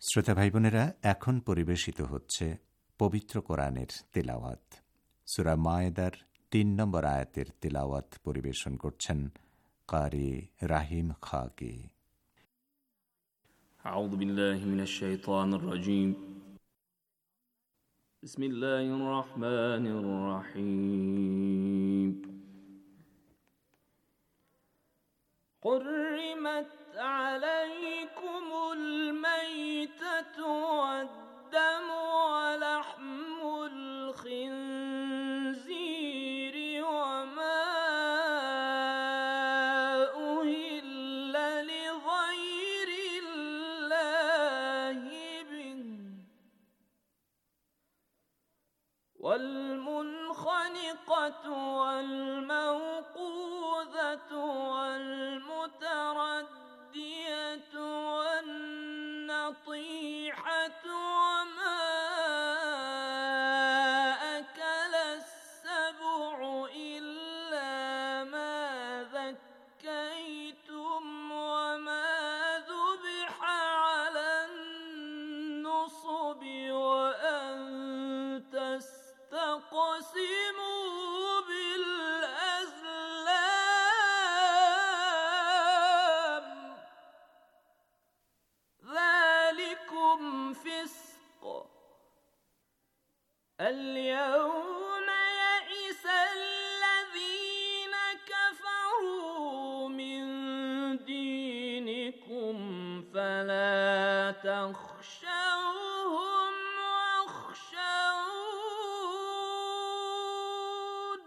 শ্রোতা ভাই বোনেরা, এখন পরিবেশিত হচ্ছে পবিত্র কোরআনের তিলাওয়াত। সূরা মায়েদার ৩ নম্বর আয়াতের তিলাওয়াত পরিবেশন করছেন কারি রাহিম খাকি। আউযু বিল্লাহি মিনাশ শাইতানির রাজীম। বিসমিল্লাহির রহমানির রহিম। حرمت عليكم الميتة والدم ولحم الخنزير وما أهل لغير الله به والمنخنقة والموقوذة والمتردية والنطيحة وما أكل السبع إلا ما ذكيتم وما ذبح على النصب وأن تستقسموا بالأزلام ذلكم فسق اليوم يئس الذين كفروا من دينكم فلا تخشوهم واخشون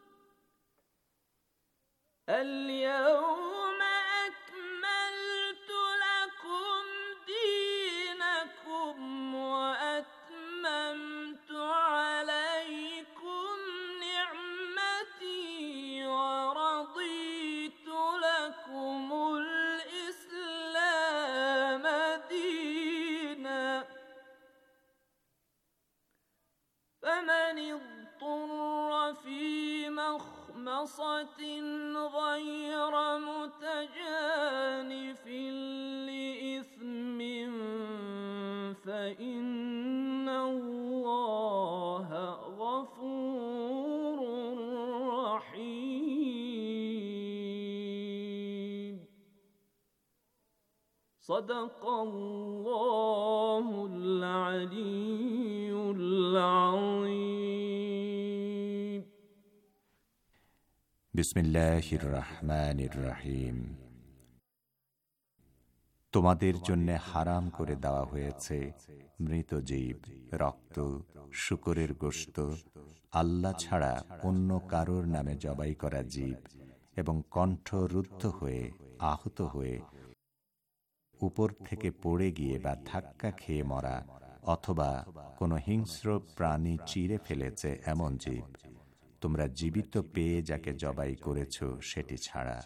اليوم أكملت لكم دينكم وأتممت عليكم نعمتي ورضيت لكم الإسلام دينا فمن اضطر في مخمصة غير متجانف لإثم فإن الله غفور رحيم. صدق الله العلي العظيم. বিসমিল্লাহির রহমানির রহিম। তোমাদের জন্য হারাম করে দেওয়া হয়েছে মৃত জীব, রক্ত, শূকরের গোশত, আল্লাহ ছাড়া অন্য কারোর নামে জবাই করা জীব এবং কণ্ঠ রুদ্ধ হয়ে, আহত হয়ে, উপর থেকে পড়ে গিয়ে বা ধাক্কা খেয়ে মরা অথবা কোনো হিংস্র প্রাণী চিরে ফেলেছে এমন জীব, তোমরা জীবিত পেয়ে যাকে জবাই করেছ সেটি ছাড়া।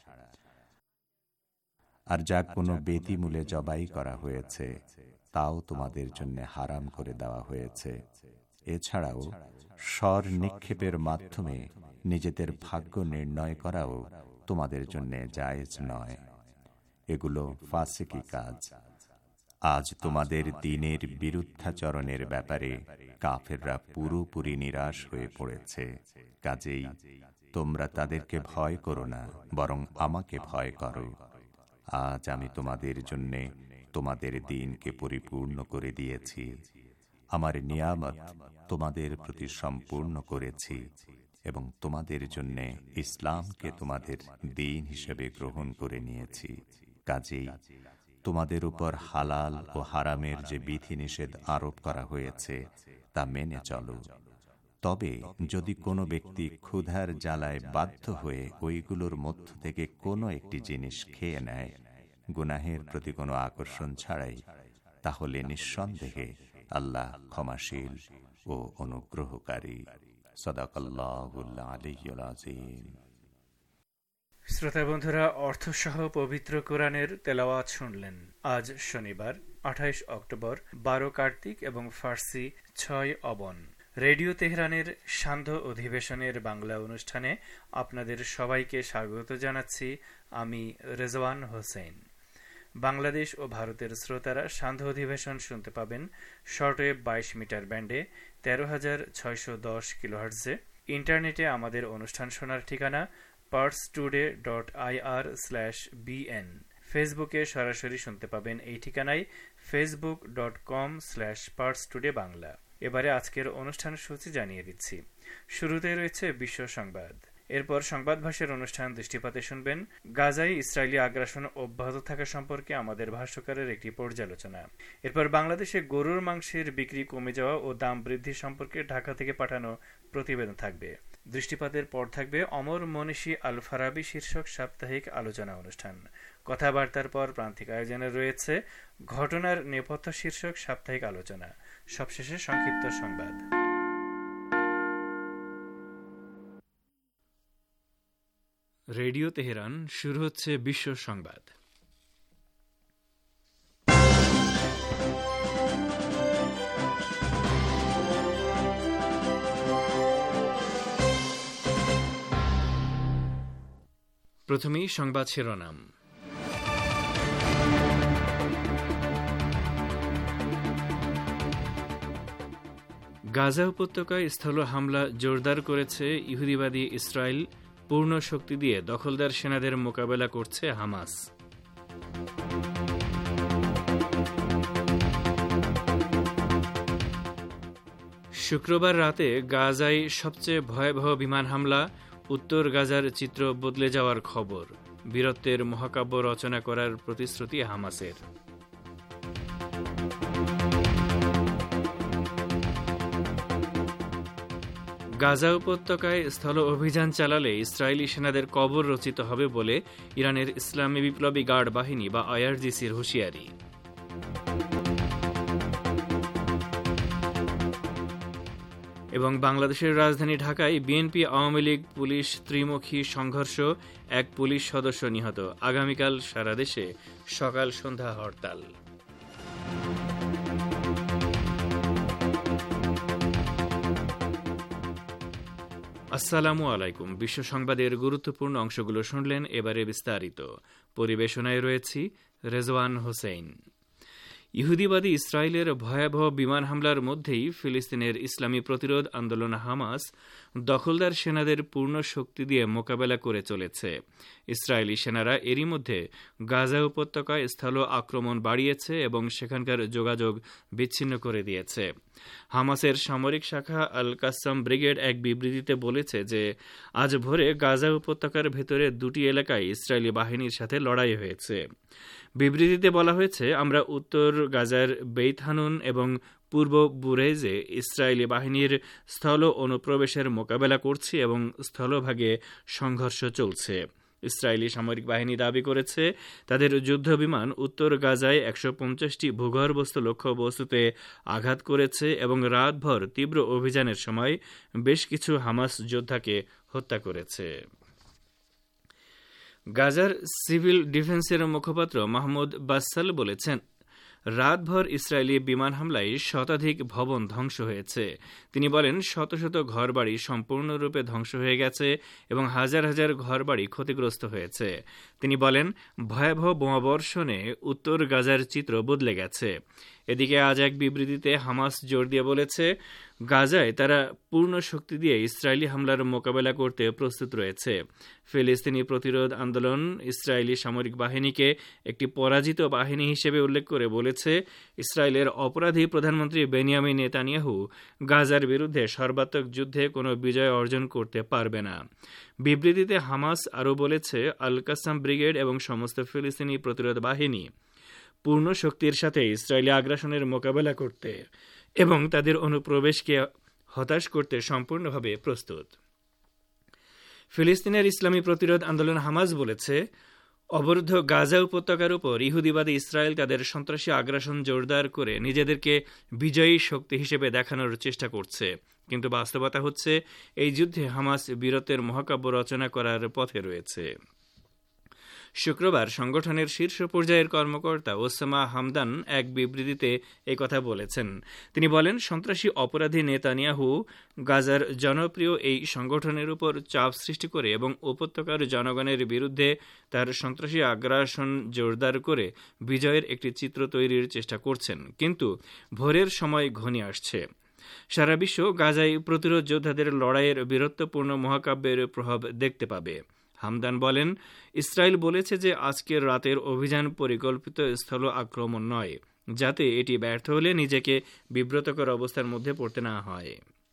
আর যা কোনো বেদিমূলে জবাই করা হয়েছে তাও তোমাদের জন্য হারাম করে দেওয়া হয়েছে। এছাড়াও স্বর নিক্ষেপের মাধ্যমে নিজেদের ভাগ্য নির্ণয় করাও তোমাদের জন্য জায়েজ নয়। এগুলো ফাসিকি কাজ। আজ তোমাদের দ্বীনের বিরুদ্ধাচরণের ব্যাপারে কাফেররা পুরোপুরি নিরাশ হয়ে পড়েছে। কাজেই তোমরা তাদেরকে ভয় করো না, বরং আমাকে ভয় করো। আজ আমি তোমাদের জন্য তোমাদের দ্বীনকে পরিপূর্ণ করে দিয়েছি, আমার নিয়ামত তোমাদের প্রতি সম্পূর্ণ করেছি এবং তোমাদের জন্য ইসলামকে তোমাদের দ্বীন হিসেবে গ্রহণ করে নিয়েছি। কাজেই তোমাদের উপর হালাল ও হারামের যে বিধিনিষেধ আরোপ করা হয়েছে তা মেনে চলো। তবে যদি কোনো ব্যক্তি ক্ষুধার জ্বালায় বাধ্য হয়ে ওইগুলোর মধ্য থেকে কোনো একটি জিনিস খেয়ে নেয় গুনাহের প্রতি কোনো আকর্ষণ ছাড়াই, তাহলে নিঃসন্দেহে আল্লাহ ক্ষমাশীল ও অনুগ্রহকারী। সাদাকাল্লাহুল আলিয়্যুল আযীম। শ্রোতা বন্ধুরা, অর্থসহ পবিত্র কোরআনের তেলাওয়াত শুনলেন। আজ শনিবার 28 অক্টোবর, 12 কার্তিক এবং ফার্সি 6 অবন। রেডিও তেহরানের সান্ধ্য অধিবেশনের বাংলা অনুষ্ঠানে আপনাদের সবাইকে স্বাগত জানাচ্ছি। আমি রেজওয়ান হোসেন। বাংলাদেশ ও ভারতের শ্রোতারা সান্ধ্য অধিবেশন শুনতে পাবেন শর্টওয়েভ 22 মিটার ব্যান্ডে 13,610 কিলোহার্টজে। ইন্টারনেটে আমাদের অনুষ্ঠান শোনার ঠিকানা parstoday.ir/bn। ফেসবুকে সরাসরি শুনতে পাবেন এই ঠিকানায় facebook.com/parstodaybangla। এবারে আজকের অনুষ্ঠান সূচি জানিয়ে দিচ্ছি। শুরুতে রয়েছে বিশ্ব সংবাদ, এরপর সংবাদ ভাষার অনুষ্ঠান দৃষ্টিপাতে শুনবেন গাজায় ইসরায়েলি আগ্রাসন অব্যাহত থাকা সম্পর্কে আমাদের ভাষ্যকারের একটি পর্যালোচনা। এরপর বাংলাদেশে গরুর মাংসের বিক্রি কমে যাওয়া ও দাম বৃদ্ধি সম্পর্কে ঢাকা থেকে পাঠানো প্রতিবেদন থাকবে। দৃষ্টিপাতের পর থাকবে অমর মনীষী আল ফারাবি শীর্ষক সাপ্তাহিক আলোচনা অনুষ্ঠান। কথাবার্তার পর প্রান্তিক আয়োজনে রয়েছে ঘটনার নেপথ্য শীর্ষক সাপ্তাহিক আলোচনা। সবশেষে সংক্ষিপ্ত সংবাদ। রেডিও তেহরান, শুরু হচ্ছে বিশ্ব সংবাদ। প্রথমেই সংবাদ শিরোনাম। গাজা উপত্যকায় স্থল হামলা জোরদার করেছে ইহুদিবাদী ইসরায়েল, পূর্ণ শক্তি দিয়ে দখলদার সেনাদের মোকাবেলা করছে হামাস। শুক্রবার রাতে গাজায় সবচেয়ে ভয়াবহ বিমান হামলা, উত্তর গাজার চিত্র বদলে যাওয়ার খবর। বীরত্বের মহাকাব্য রচনা করার প্রতিশ্রুতি হামাসের। গাজা উপত্যকায় স্থল অভিযান চালালে ইসরায়েলি সেনাদের কবর রচিত হবে বলে ইরানের ইসলামী বিপ্লবী গার্ড বাহিনী বা আইআরজিসির হুঁশিয়ারি। এবং বাংলাদেশের রাজধানী ঢাকায় বিএনপি আওয়ামী লীগ পুলিশ ত্রিমুখী সংঘর্ষ, এক পুলিশ সদস্য নিহত। আগামীকাল সারা দেশে সকাল সন্ধ্যা হরতাল। আসসালামু আলাইকুম। বিশ্ব সংবাদের গুরুত্বপূর্ণ অংশগুলো শুনলেন, এবারে বিস্তারিত। পরিবেশনায় রয়েছি রেজওয়ান হোসেন। ইহুদিবাদী ইসরায়েলের ভয়াবহ বিমান হামলার মধ্যেই ফিলিস্তিনের ইসলামী প্রতিরোধ আন্দোলন হামাস দখলদার সেনাদের পূর্ণ শক্তি দিয়ে মোকাবেলা করে চলেছে। ইসরায়েলি সেনারা এরই মধ্যে গাজা উপত্যকায় স্থল আক্রমণ বাড়িয়েছে এবং সেখানকার যোগাযোগ বিচ্ছিন্ন করে দিয়েছে। হামাসের সামরিক শাখা আল কাসাম ব্রিগেড এক বিবৃতিতে বলেছে যে আজ ভোরে গাজা উপত্যকার ভেতরে দুটি এলাকায় ইসরায়েলি বাহিনীর সাথে লড়াই হয়েছে। বিবৃতিতে বলা হয়েছে, আমরা উত্তর গাজার বেইত হানুন এবং পূর্ব বুরেজে ইসরায়েলি বাহিনীর স্থল অনুপ্রবেশের মোকাবেলা করছি এবং স্থলভাগে সংঘর্ষ চলছে। ইসরায়েলি সামরিক বাহিনী দাবি করেছে তাদের যুদ্ধ বিমান উত্তর গাজায় 150টি ভূগর্ভস্থ লক্ষ্যবস্তুতে আঘাত করেছে এবং রাতভর তীব্র অভিযানের সময় বেশ কিছু হামাস যোদ্ধাকে হত্যা করেছে। গাজার সিভিল ডিফেন্সের মুখপাত্র মাহমুদ বাসাল বলেছেন, রাতভর ইসরায়েলি বিমান হামলায় শতাধিক ভবন ধ্বংস হয়েছে। তিনি বলেন, শত শত ঘরবাড়ি সম্পূর্ণরূপে ধ্বংস হয়ে গেছে এবং হাজার হাজার ঘরবাড়ি ক্ষতিগ্রস্ত হয়েছে। তিনি বলেন, ভয়াবহ বোমাবর্ষণে উত্তর গাজার চিত্র বদলে গেছে। এদিকে আজ এক বিবৃতিতে হামাস জোর দিয়ে বলেছে, গাজায় তারা পূর্ণ শক্তি দিয়ে ইসরায়েলি হামলার মোকাবেলা করতে প্রস্তুত রয়েছে। ফিলিস্তিনি প্রতিরোধ আন্দোলন ইসরায়েলি সামরিক বাহিনীকে একটি পরাজিত বাহিনী হিসেবে উল্লেখ করে বলেছে, ইসরায়েলের অপরাধী প্রধানমন্ত্রী বেনিয়ামিন নেতানিয়াহু গাজার বিরুদ্ধে সর্বাত্মক যুদ্ধে কোনো বিজয় অর্জন করতে পারবে না। বিবৃতিতে হামাস আরও বলেছে, আল কাসাম ব্রিগেড এবং সমস্ত ফিলিস্তিনি প্রতিরোধ বাহিনী পূর্ণ শক্তির সাথে ইসরায়েলি আগ্রাসনের মোকাবেলা করতে এবং তাদের অনুপ্রবেশকে হতাশ করতে সম্পূর্ণভাবে প্রস্তুত। ফিলিস্তিনের ইসলামী প্রতিরোধ আন্দোলন হামাস বলেছে, অবরুদ্ধ গাজা উপত্যকার উপর ইহুদিবাদী ইসরায়েল তাদের সন্ত্রাসী আগ্রাসন জোরদার করে নিজেদেরকে বিজয়ী শক্তি হিসেবে দেখানোর চেষ্টা করছে। কিন্তু বাস্তবতা হচ্ছে, এই যুদ্ধে হামাস বীরত্বের মহাকাব্য রচনা করার পথে রয়েছে। শুক্রবার সংগঠনের শীর্ষ পর্যায়ের কর্মকর্তা ওসামা হামদান এক বিবৃতিতে একথা বলেছেন। তিনি বলেন, সন্ত্রাসী অপরাধী নেতানিয়াহু গাজার জনপ্রিয় এই সংগঠনের উপর চাপ সৃষ্টি করে এবং উপত্যকার জনগণের বিরুদ্ধে তার সন্ত্রাসী আগ্রাসন জোরদার করে বিজয়ের একটি চিত্র তৈরির চেষ্টা করছেন। কিন্তু ভোরের সময় ঘনিয়ে আসছে। সারা বিশ্ব গাজায় প্রতিরোধ যোদ্ধাদের লড়াইয়ের বীরত্বপূর্ণ মহাকাব্যের প্রভাব দেখতে পাবে। হামদান বলেন, ইসরায়েল বলেছে যে আজকের রাতের অভিযান পরিকল্পিত স্থল আক্রমণ নয়, যাতে এটি ব্যর্থ হলে নিজেকে বিব্রতকর অবস্থার মধ্যে পড়তে না হয়।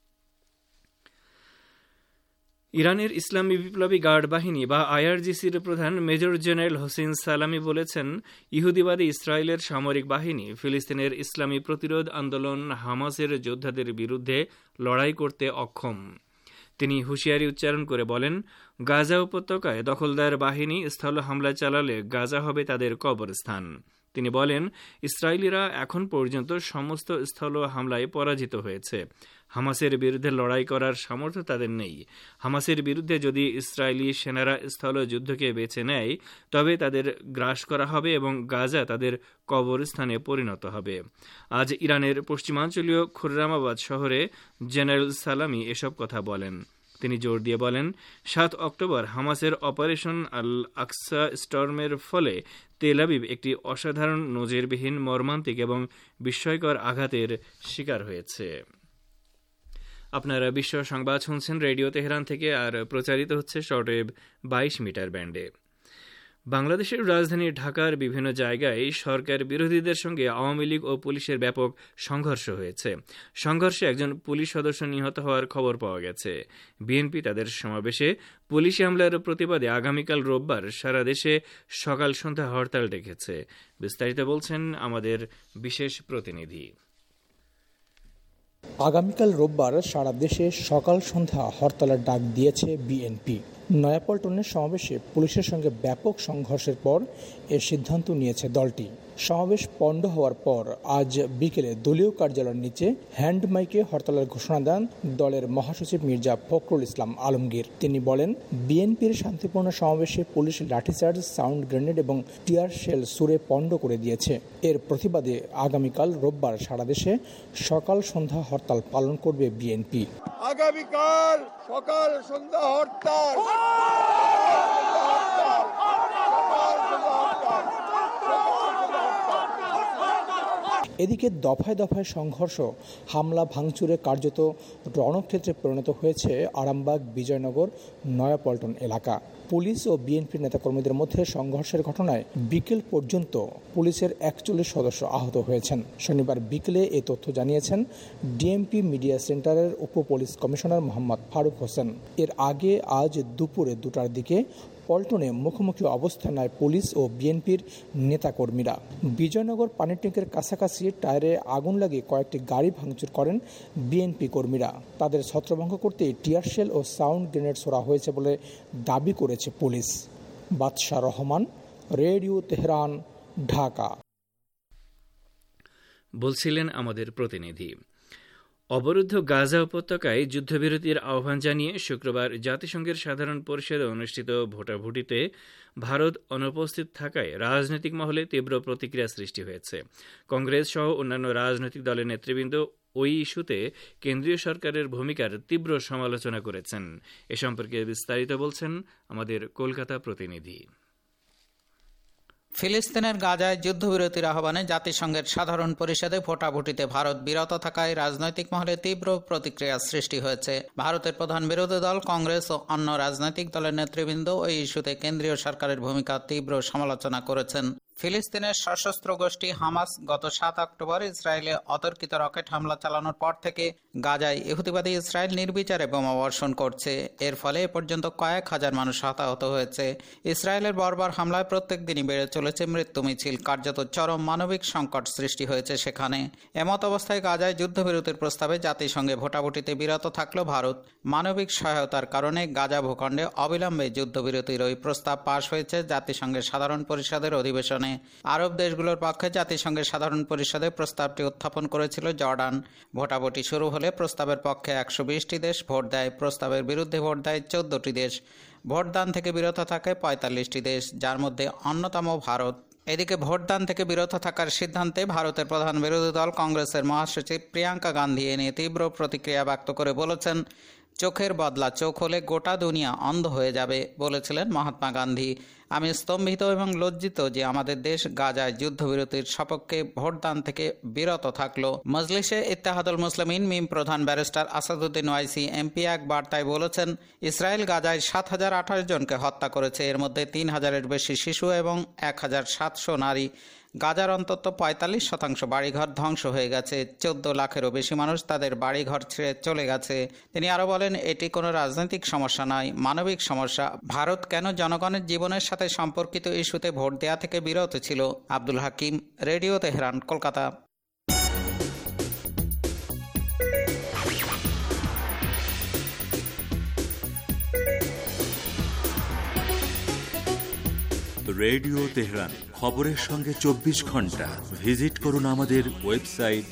ইরানের ইসলামী বিপ্লবী গার্ড বাহিনী বা আইআরজিসির প্রধান মেজর জেনারেল হোসেন সালামি বলেছেন, ইহুদিবাদী ইসরায়েলের সামরিক বাহিনী ফিলিস্তিনের ইসলামী প্রতিরোধ আন্দোলন হামাসের যোদ্ধাদের বিরুদ্ধে লড়াই করতে অক্ষম। তিনি হুঁশিয়ারি উচ্চারণ করে বলেন, গাজা উপত্যকায় দখলদার বাহিনী স্থল হামলা চালালে গাজা হবে তাদের কবরস্থান। তিনি বলেন, ইসরায়েলিরা এখন পর্যন্ত সমস্ত স্থল হামলায় পরাজিত হয়েছে। হামাসের বিরুদ্ধে লড়াই করার সামর্থ্য তাদের নেই। হামাসের বিরুদ্ধে যদি ইসরায়েলি সেনারা স্থল যুদ্ধকে বেছে নেয়, তবে তাদের গ্রাস করা হবে এবং গাজা তাদের কবরস্থানে পরিণত হবে। আজ ইরানের পশ্চিমাঞ্চলীয় খুররামাবাদ শহরে জেনারেল সালামি এসব কথা বলেন। তিনি জোর দিয়ে বলেন, 7 অক্টোবর হামাসের অপারেশন আল আকসা স্টর্মের ফলে তেল আবিব একটি অসাধারণ নজিরবিহীন মর্মান্তিক এবং বিস্ময়কর আঘাতের শিকার হয়েছে। আপনারা বিশ্ব সংবাদ শুনছেন রেডিও তেহরান থেকে, আর প্রচারিত হচ্ছে শর্টওয়েভ 22 মিটার ব্যান্ডে। বাংলাদেশের রাজধানী ঢাকার বিভিন্ন জায়গায় সরকার বিরোধীদের সঙ্গে আওয়ামী লীগ ও পুলিশের ব্যাপক সংঘর্ষ হয়েছে। সংঘর্ষে একজন পুলিশ সদস্য নিহত হওয়ার খবর পাওয়া গেছে। বিএনপি তাদের সমাবেশে পুলিশি হামলার প্রতিবাদে আগামীকাল রোববার সারা দেশে সকাল সন্ধ্যা হরতাল ডেকেছে। বিস্তারিত বলছেন আমাদের বিশেষ প্রতিনিধি। আগামীকাল রোববার সারা দেশে সকাল সন্ধ্যা হরতালের ডাক দিয়েছে বিএনপি। নয়াপল্টনের সমাবেশে পুলিশের সঙ্গে ব্যাপক সংঘর্ষের পর এ সিদ্ধান্ত নিয়েছে দলটি। সমাবেশ পণ্ড হওয়ার পর আজ বিকেলে দলীয় কার্যালয়ের নিচে হ্যান্ড মাইকে হরতালের ঘোষণা দেন দলের মহাসচিব মির্জা ফখরুল ইসলাম আলমগীর। তিনি বলেন, বিএনপির শান্তিপূর্ণ সমাবেশে পুলিশ লাঠিচার্জ, সাউন্ড গ্রেনেড এবং টিয়ার শেল ছুড়ে পণ্ড করে দিয়েছে। এর প্রতিবাদে আগামীকাল রোববার সারা দেশে সকাল সন্ধ্যা হরতাল পালন করবে বিএনপি। আগামীকাল সকাল সন্ধ্যা হরতাল। এদিকে দফায় দফায় সংঘর্ষ, হামলা ভাঙচুরে কার্যত রণক্ষেত্রে পরিণত হয়েছে আরামবাগ, বিজয়নগর, নয়াপল্টন এলাকা। পুলিশ ও বিএনপির নেতাকর্মীদের মধ্যে সংঘর্ষের ঘটনায় বিকেল পর্যন্ত পুলিশের 41 সদস্য আহত হয়েছেন। শনিবার বিকেলে এ তথ্য জানিয়েছেন ডিএমপি মিডিয়া সেন্টারের উপ পুলিশ কমিশনার মোহাম্মদ ফারুক হোসেন। এর আগে আজ দুপুরে 2টার দিকে পল্টনে মুখোমুখি অবস্থান নেয় পুলিশ ও বিএনপির নেতাকর্মীরা। বিজয়নগর পানির ট্যাঙ্কের কাছাকাছি টায়ারে আগুন লাগিয়ে কয়েকটি গাড়ি ভাঙচুর করেন বিএনপি কর্মীরা। তাদের ছত্রভঙ্গ করতে টিয়ার শেল ও সাউন্ড গ্রেনেড ছোড়া হয়েছে বলে দাবি করেছে police. Badsha Rahman, radio Tehran, Dhaka. বলছিলেন আমাদের প্রতিনিধি। অবরুদ্ধ গাজা উপত্যকায় যুদ্ধবিরতির আহ্বান জানিয়ে শুক্রবার জাতিসংঘের সাধারণ পরিষদে অনুষ্ঠিত ভোটাভুটিতে ভারত অনুপস্থিত থাকায় রাজনৈতিক মহলে তীব্র প্রতিক্রিয়া সৃষ্টি হয়েছে। কংগ্রেস সহ অন্যান্য রাজনৈতিক দলের নেতৃবৃন্দ ওই ইস্যুতে কেন্দ্রীয় সরকারের ভূমিকার তীব্র সমালোচনা করেছেন। এ সম্পর্কে বিস্তারিত বলছেন আমাদের কলকাতা প্রতিনিধি। ফিলিস্তিনের গাজায় যুদ্ধবিরতির আহ্বানে জাতিসংঘের সাধারণ পরিষদে ভোটাভুটিতে ভারত বিরত থাকায় রাজনৈতিক মহলে তীব্র প্রতিক্রিয়া সৃষ্টি হয়েছে। ভারতের প্রধান বিরোধী দল কংগ্রেস ও অন্য রাজনৈতিক দলের নেতৃবৃন্দ ওই ইস্যুতে কেন্দ্রীয় সরকারের ভূমিকা তীব্র সমালোচনা করেছেন। ফিলিস্তিনের সশস্ত্র গোষ্ঠী হামাস গত 7 অক্টোবর ইসরায়েলে অতর্কিত রকেট হামলা চালানোর পর থেকে গাজায় ইহুদিবাদী ইসরায়েল নির্বিচারে বোমাবর্ষণ করছে। এর ফলে এ পর্যন্ত কয়েক হাজার মানুষ হতাহত হয়েছে। ইসরায়েলের বর্বর হামলায় প্রত্যেক দিনই বেড়ে চলেছে মৃত্যু মিছিল। কার্যত চরম মানবিক সংকট সৃষ্টি হয়েছে সেখানে। এমত অবস্থায় গাজায় যুদ্ধবিরতির প্রস্তাবে জাতিসংঘে ভোটাভুটিতে বিরত থাকলেও ভারত মানবিক সহায়তার কারণে গাজা ভূখণ্ডে অবিলম্বে যুদ্ধবিরতির ওই প্রস্তাব পাশ হয়েছে জাতিসংঘের সাধারণ পরিষদের অধিবেশনে। তেহরানে। আরব দেশগুলোর পক্ষে জাতিসংঘের সাধারণ পরিষদে প্রস্তাবটি উত্থাপন করেছিল জর্ডান। ভোটাভুটি শুরু হলে প্রস্তাবের পক্ষে 120টি দেশ ভোট দেয়, প্রস্তাবের বিরুদ্ধে ভোট দেয় 14টি দেশ। ভোটদান থেকে বিরত থাকে 45টি দেশ, যার মধ্যে অন্যতম ভারত। এদিকে ভোটদান থেকে বিরত থাকার সিদ্ধান্তে ভারতের প্রধান বিরোধী দল কংগ্রেসের মহাসচিব প্রিয়াঙ্কা গান্ধী এ নিয়ে তীব্র প্রতিক্রিয়া ব্যক্ত করে বলেছেন, চোখের বদলা চোখ হলে গোটা দুনিয়া অন্ধ হয়ে যাবে। বলেছিলেন মহাত্মা গান্ধী, আমি স্তম্ভিত এবং লজ্জিত যে আমাদের দেশ গাজায় যুদ্ধবিরতির সপক্ষে ভোটদান থেকে বিরত থাকলো। মজলিসে ইত্তেহাদুল মুসলিমিন মিম প্রধান ব্যারিস্টার আসাদুদ্দিন ওয়াইসি এমপি এক বার্তায় বলেছেন, ইসরায়েল গাজায় 7028 জনকে হত্যা করেছে, এর মধ্যে 3000-এর বেশি শিশু এবং 1700 নারী। গাজার অন্তত 45% বাড়িঘর ধ্বংস হয়ে গেছে, 14 লাখেরও বেশি মানুষ তাদের বাড়িঘর ছেড়ে চলে গেছে। তিনি আরও বলেন, এটি কোনো রাজনৈতিক সমস্যা নয়, মানবিক সমস্যা। ভারত কেন জনগণের জীবনের সাথে সম্পর্কিত ইস্যুতে ভোট দেয়া থেকে বিরত ছিল? Abdul Hakim, radio Tehran, Kolkata. Radio Tehran, খবরের সঙ্গে 24 ঘন্টা। ভিজিট করুন আমাদের ওয়েবসাইট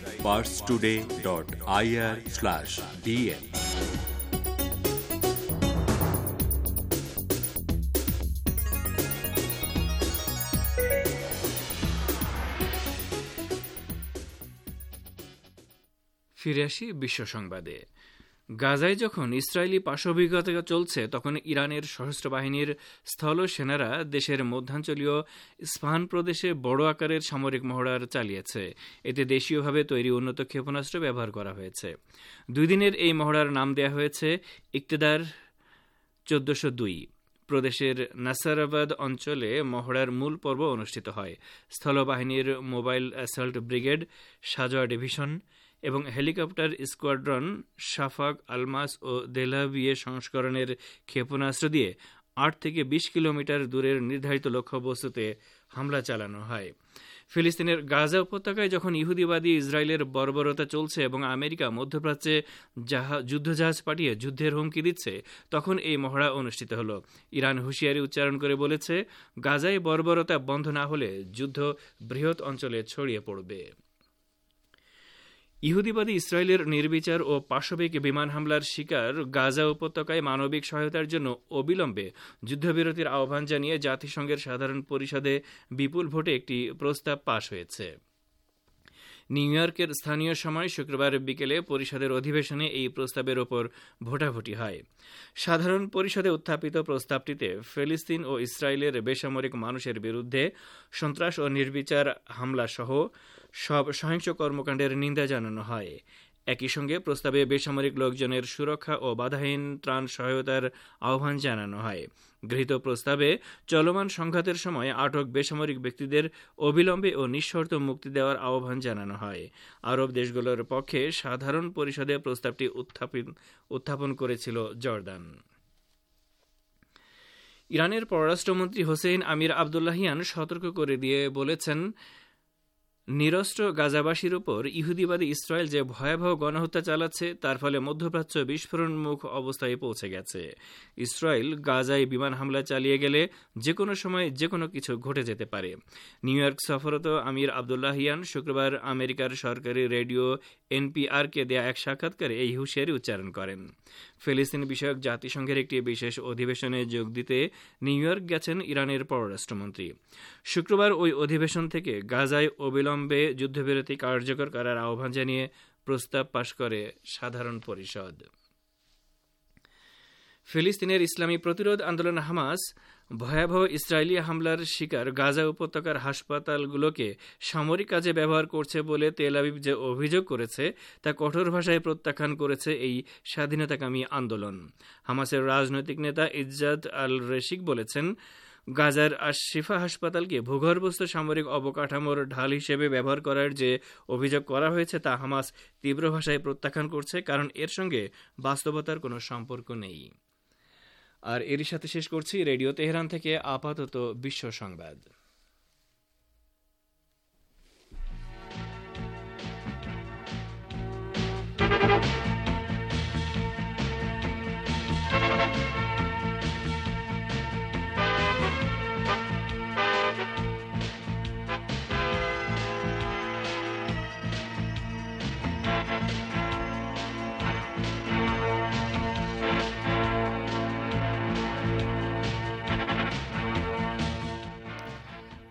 parstoday.ir/dn। ফিরে আসি বিশ্ব সংবাদে। গাজায় যখন ইসরায়েলি পাশবিকতা চলছে, তখন ইরানের সশস্ত্র বাহিনীর স্থল সেনারা দেশের মধ্যাঞ্চলীয় ইস্পাহান প্রদেশে বড় আকারের সামরিক মহড়া চালিয়েছে। এতে দেশীয়ভাবে তৈরি উন্নত ক্ষেপণাস্ত্র ব্যবহার করা হয়েছে। 2 দিনের এই মহড়ার নাম দেয়া হয়েছে ইকতেদার 1402। প্রদেশের নাসারাবাদ অঞ্চলে মহড়ার মূল পর্ব অনুষ্ঠিত হয়। স্থলবাহিনীর মোবাইল অ্যাসল্ট ব্রিগেড, সাজোয়া ডিভিশন এবং হেলিকপ্টার স্কোয়াড্রন শাফাক, আলমাস ও দেলাভিয়ে সংস্করণের ক্ষেপণাস্ত্র দিয়ে 8 থেকে 20 কিলোমিটার দূরের নির্ধারিত লক্ষ্যবস্তুতে হামলা চালানো হয়। ফিলিস্তিনের গাজা উপত্যকায় যখন ইহুদিবাদী ইসরায়েলের বর্বরতা চলছে এবং আমেরিকা মধ্যপ্রাচ্যে যুদ্ধজাহাজ পাঠিয়ে যুদ্ধের হুমকি দিচ্ছে, তখন এই মহড়া অনুষ্ঠিত হল। ইরান হুঁশিয়ারি উচ্চারণ করে বলেছে, গাজায় বর্বরতা বন্ধ না হলে যুদ্ধ বৃহৎ অঞ্চলে ছড়িয়ে পড়বে। ইহুদিবাদী ইসরায়েলের নির্বিচার ও পাশবিক বিমান হামলার শিকার গাজা উপত্যকায় মানবিক সহায়তার জন্য অবিলম্বে যুদ্ধবিরতির আহ্বান জানিয়ে জাতিসংঘের সাধারণ পরিষদে বিপুল ভোটে একটি প্রস্তাব পাশ হয়েছে। নিউ ইয়র্কের স্থানীয় সময় শুক্রবার বিকেলে পরিষদের অধিবেশনে এই প্রস্তাবের ওপর ভোটাভুটি হয়। সাধারণ পরিষদে উত্থাপিত প্রস্তাবটিতে ফিলিস্তিন ও ইসরায়েলের বেসামরিক মানুষের বিরুদ্ধে সন্ত্রাস ও নির্বিচার হামলা সহ সব সহিংস কর্মকাণ্ডের নিন্দা জানানো হয়। একই সঙ্গে প্রস্তাবে বেসামরিক লোকজনের সুরক্ষা ও বাধাহীন ত্রাণ সহায়তার আহ্বান জানানো হয়। গৃহীত প্রস্তাবে চলমান সংঘাতের সময় আটক বেসামরিক ব্যক্তিদের অবিলম্বে ও নিঃশর্ত মুক্তি দেওয়ার আহ্বান জানানো হয়। আরব দেশগুলোর পক্ষে সাধারণ পরিষদে প্রস্তাবটি উত্থাপন করেছিল জর্দান। ইরানের পররাষ্ট্রমন্ত্রী হোসেইন আমির আবদুল্লাহিয়ান সতর্ক করে দিয়ে বলেছেন, নিরস্ত্র গাজাবাসীর উপর ইহুদিবাদী ইসরায়েল যে ভয়াবহ গণহত্যা চালাচ্ছে, তার ফলে মধ্যপ্রাচ্য বিস্ফোরণমুখ অবস্থায় পৌঁছে গেছে। ইসরায়েল গাজায় বিমান হামলা চালিয়ে গেলে যে কোনো সময় যে কোনো কিছু ঘটে যেতে পারে। নিউ ইয়র্ক সফররত আমির আবদুল্লাহিয়ান শুক্রবার আমেরিকার সরকারি রেডিও NPR-কে দেয়া এক সাক্ষাৎকারে এই হুঁশিয়ারি উচ্চারণ করেন। ফিলিস্তিন বিষয়ক জাতিসংঘের একটি বিশেষ অধিবেশনে যোগ দিতে নিউ ইয়র্ক গেছেন ইরানের পররাষ্ট্রমন্ত্রী। শুক্রবার ওই অধিবেশন থেকে গাজায় অবিলম্বে যুদ্ধবিরতি কার্যকর করার আহ্বান জানিয়ে প্রস্তাব পাশ করে সাধারণ পরিষদ। ফিলিস্তিনের ইসলামী প্রতিরোধ আন্দোলন হামাস ভয়াবহ ইসরায়েলি হামলার শিকার গাজা উপত্যকার হাসপাতালগুলোকে সামরিক কাজে ব্যবহার করছে বলে তেল আবিব যে অভিযোগ করেছে, তা কঠোর ভাষায় প্রত্যাখ্যান করেছে এই স্বাধীনতাকামী আন্দোলন। হামাসের রাজনৈতিক নেতা ইজ্জাত আল রেশিক বলেছেন, গাজার আশ-শিফা হাসপাতালকে ভূগর্ভস্থ সামরিক অবকাঠামোর ঢাল হিসেবে ব্যবহার করার যে অভিযোগ করা হয়েছে, তা হামাস তীব্র ভাষায় প্রত্যাখ্যান করছে, কারণ এর সঙ্গে বাস্তবতার কোনো সম্পর্ক নেই। আর এরই সাথে শেষ করছি রেডিও তেহরান থেকে আপাতত বিশ্ব সংবাদ।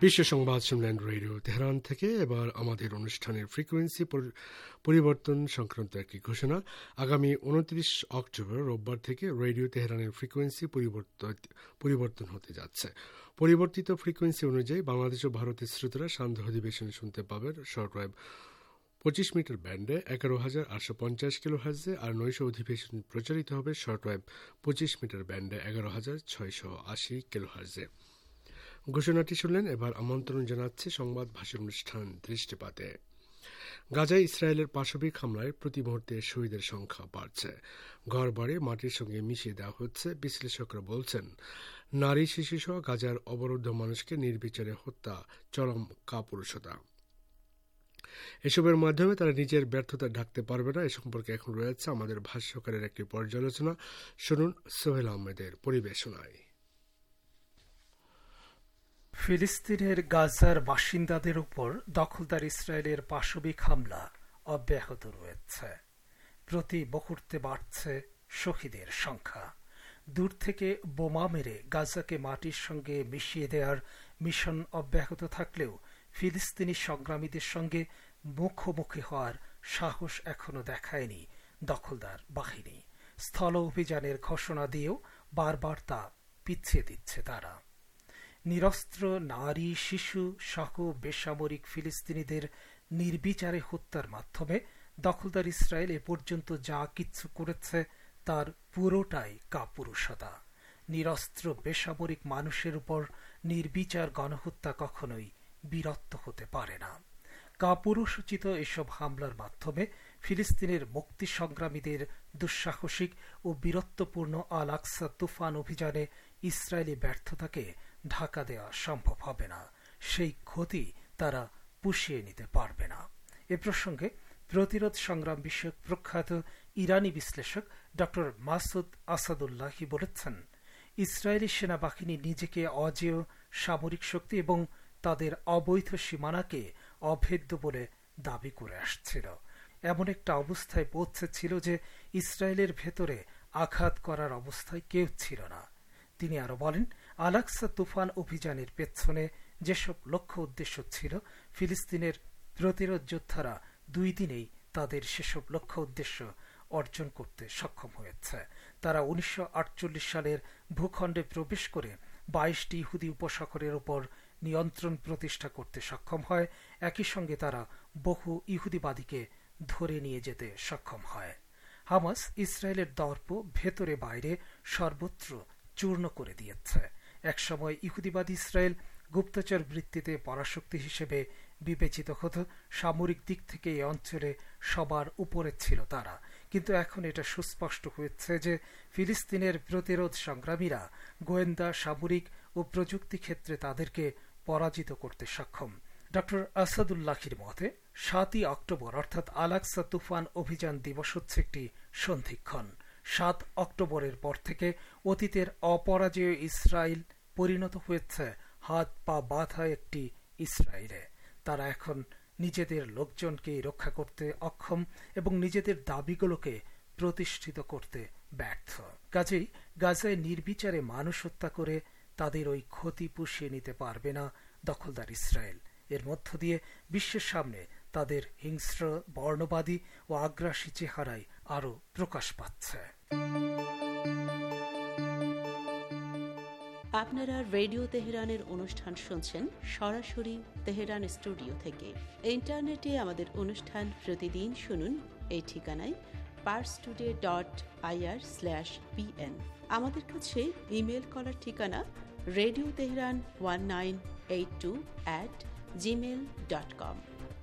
বিশ্ব সংবাদ শুনলেন রেডিও তেহরান থেকে। এবার আমাদের অনুষ্ঠানের ফ্রিকোয়েন্সি পরিবর্তন সংক্রান্ত একটি ঘোষণা। আগামী 29 অক্টোবর রোববার থেকে রেডিও তেহরানের ফ্রিকোয়েন্সি পরিবর্তন হতে যাচ্ছে। পরিবর্তিত ফ্রিকোয়েন্সি অনুযায়ী বাংলাদেশ ও ভারতের শ্রোতারা সান্ধ্য অধিবেশন শুনতে পাবেন শর্ট ওয়েভ 25 মিটার ব্যান্ডে 11,850 কিলোহার্জে, আর নৈশ অধিবেশন প্রচারিত হবে শর্ট ওয়েভ 25 মিটার ব্যান্ডে 11,680 কিলোহার্জে। ঘোষণাটি শুনলেন। এবার আমন্ত্রণ জানাচ্ছে সংবাদ ভাষী অনুষ্ঠান দৃষ্টিপাতে। গাজায় ইসরায়েলের পাশবিক হামলায় প্রতি মুহূর্তে শহীদের সংখ্যা বাড়ছে। ঘর বাড়ি মাটির সঙ্গে মিশিয়ে দেওয়া হচ্ছে। বিশ্লেষকরা বলছেন, নারী শিশু সহ গাজার অবরুদ্ধ মানুষকে নির্বিচারে হত্যা চরম কাপুরুষতা। এসবের মাধ্যমে তারা নিজের ব্যর্থতা ঢাকতে পারবে না। এ সম্পর্কে এখন রয়েছে আমাদের ভাষ্যকারের একটি পর্যালোচনা। শুনুন সোহেল আহমেদের পরিবেশনায়। ফিলিস্তিনের গাজার বাসিন্দাদের উপর দখলদার ইসরায়েলের পাশবিক হামলা অব্যাহত রয়েছে। প্রতি মুহূর্তে বাড়ছে শহীদের সংখ্যা। দূর থেকে বোমা মেরে গাজাকে মাটির সঙ্গে মিশিয়ে দেওয়ার মিশন অব্যাহত থাকলেও ফিলিস্তিনি সংগ্রামীদের সঙ্গে মুখোমুখি হওয়ার সাহস এখনো দেখায়নি দখলদার বাহিনী। স্থল অভিযানের ঘোষণা দিয়েও বারবার তা পিছিয়ে দিচ্ছে তারা। নিরস্ত্র নারী শিশু সহ বেসামরিক ফিলিস্তিনিদের নির্বিচারে হত্যার মাধ্যমে দখলদার ইসরায়েল এ পর্যন্ত যা কিছু করেছে তার পুরোটাই কাপুরুষতা। নিরস্ত্র বেসামরিক মানুষের উপর নির্বিচার গণহত্যা কখনোই বীরত্ব হতে পারে না। কাপুরুষোচিত এসব হামলার মাধ্যমে ফিলিস্তিনের মুক্তি সংগ্রামীদের দুঃসাহসিক ও বীরত্বপূর্ণ আল আকসা তুফান অভিযানে ইসরায়েলি ব্যর্থতাকে ঢাকা দেওয়া সম্ভব হবে না। সেই ক্ষতি তারা পুষিয়ে নিতে পারবে না। এ প্রসঙ্গে প্রতিরোধ সংগ্রাম বিষয়ক প্রখ্যাত ইরানি বিশ্লেষক ডক্টর মাসুদ আসাদুল্লাহি বলেছেন, ইসরায়েলি সেনাবাহিনী নিজেকে অজেয় সামরিক শক্তি এবং তাদের অবৈধ সীমানাকে অভেদ্য বলে দাবি করে আসছিল। এমন একটা অবস্থায় পৌঁছেছিল যে ইসরায়েলের ভেতরে আঘাত করার অবস্থায় কেউ ছিল না। তিনি আরো বলেন, আল আকসা তুফান অভিযানের পেছনে যেসব লক্ষ্য উদ্দেশ্য ছিল, ফিলিস্তিনের প্রতিরোধ যোদ্ধারা 2 দিনেই তাদের সেসব লক্ষ্য উদ্দেশ্য অর্জন করতে সক্ষম হয়েছে। তারা 1948 সালের ভূখণ্ডে প্রবেশ করে 22টি ইহুদি উপশহরের উপর নিয়ন্ত্রণ প্রতিষ্ঠা করতে সক্ষম হয়। একই সঙ্গে তারা বহু ইহুদিবাদীকে ধরে নিয়ে যেতে সক্ষম হয়। হামাস ইসরায়েলের দর্প ভেতরে বাইরে সর্বত্র চূর্ণ করে দিয়েছে। একসময় ইহুদিবাদী ইসরায়েল গুপ্তচর বৃত্তিতে পরাশক্তি হিসেবে বিবেচিত হতো। সামরিক দিক থেকে এই অঞ্চলে সবার উপরে ছিল তারা। কিন্তু এখন এটা সুস্পষ্ট হয়েছে যে ফিলিস্তিনের প্রতিরোধ সংগ্রামীরা গোয়েন্দা, সামরিক ও প্রযুক্তি ক্ষেত্রে তাদেরকে পরাজিত করতে সক্ষম। ডক্টর আসাদুল্লাহির মতে 7ই অক্টোবর অর্থাৎ আল আকসা তুফান অভিযান দিবস হচ্ছে একটি সন্ধিক্ষণ। 7 অক্টোবরের পর থেকে অতীতের অপরাজেয় ইসরায়েল পরিণত হয়েছে হাত পা বাঁধা একটি ইসরায়েলে। তারা এখন নিজেদের লোকজনকে রক্ষা করতে অক্ষম এবং নিজেদের দাবিগুলোকে প্রতিষ্ঠিত করতে ব্যর্থ। কাজেই গাজায় নির্বিচারে মানুষ হত্যা করে তাদের ওই ক্ষতি পুষিয়ে নিতে পারবে না দখলদার ইসরায়েল। এর মধ্য দিয়ে বিশ্বের সামনে তাদের হিংস্র, বর্ণবাদী ও আগ্রাসী চেহারায় আরো প্রকাশ পাচ্ছে। আপনারা রেডিও তেহরানের অনুষ্ঠান শুনছেন সরাসরি তেহরান স্টুডিও থেকে। ইন্টারনেটে আমাদের অনুষ্ঠান প্রতিদিন শুনুন এই ঠিকানায় parstoday.ir/pn। আমাদের কাছে ইমেল করার ঠিকানা radioteheran1982@gmail.com।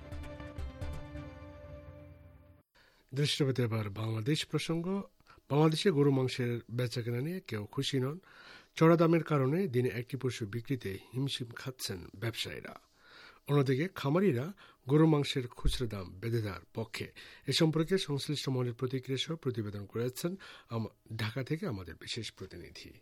দৃষ্টিপাতে এবার বাংলাদেশ প্রসঙ্গ। বাংলাদেশে গরু মাংসের বেচাকেনা নিয়ে কেউ খুশি নন। চড়া দামের কারণে দিনে একটি পশু বিক্রিতে হিমশিম খাচ্ছেন ব্যবসায়ীরা। অন্যদিকে খামারিরা গরু মাংসের খুচরা দাম বেঁধে দেওয়ার পক্ষে। এ সম্পর্কে সংশ্লিষ্ট মহলের প্রতিক্রিয়া সহ প্রতিবেদন করেছেন ঢাকা থেকে আমাদের বিশেষ প্রতিনিধি।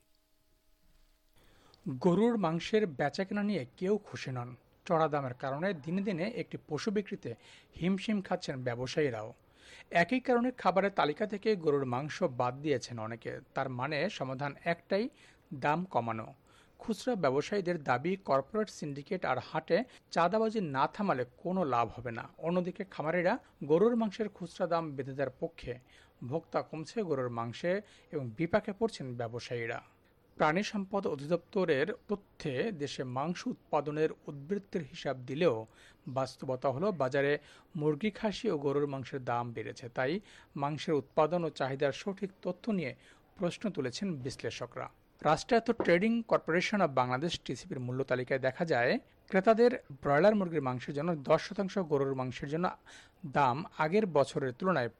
গরুর মাংসের বেচাকেনা নিয়ে কেউ খুশি নন। চড়া দামের কারণে দিনে দিনে একটি পশু বিক্রিতে হিমশিম খাচ্ছেন ব্যবসায়ীরাও। একই কারণে খাবারের তালিকা থেকে গরুর মাংস বাদ দিয়েছেন অনেকে। তার মানে সমাধান একটাই, দাম কমানো। খুচরা ব্যবসায়ীদের দাবি, কর্পোরেট সিন্ডিকেট আর হাটে চাঁদাবাজি না থামালে কোনো লাভ হবে না। অন্যদিকে খামারিরা গরুর মাংসের খুচরা দাম বেঁধে দেওয়ার পক্ষে। ভোক্তা কমছে গরুর মাংসে এবং বিপাকে পড়ছেন ব্যবসায়ীরা। প্রাণী সম্পদ অধিদপ্তরের তথ্যে দেশে মাংস উৎপাদনের উদ্বৃত্তির হিসাব দিলেও বাস্তবতা হলো বাজারে মুরগি, খাসি ও গরুর মাংসের দাম বেড়েছে। তাই মাংসের উৎপাদন ও চাহিদার সঠিক তথ্য নিয়ে প্রশ্ন তুলেছেন বিশ্লেষকরা। রাষ্ট্রায়ত্ত ট্রেডিং কর্পোরেশন অব বাংলাদেশ টিসিবির মূল্য তালিকায় দেখা যায়, ক্রেতাদের ব্রয়লার মুরগির মাংসের জন্য 10%, গরুর মাংসের জন্য দাম আগের বছরের তুলনায়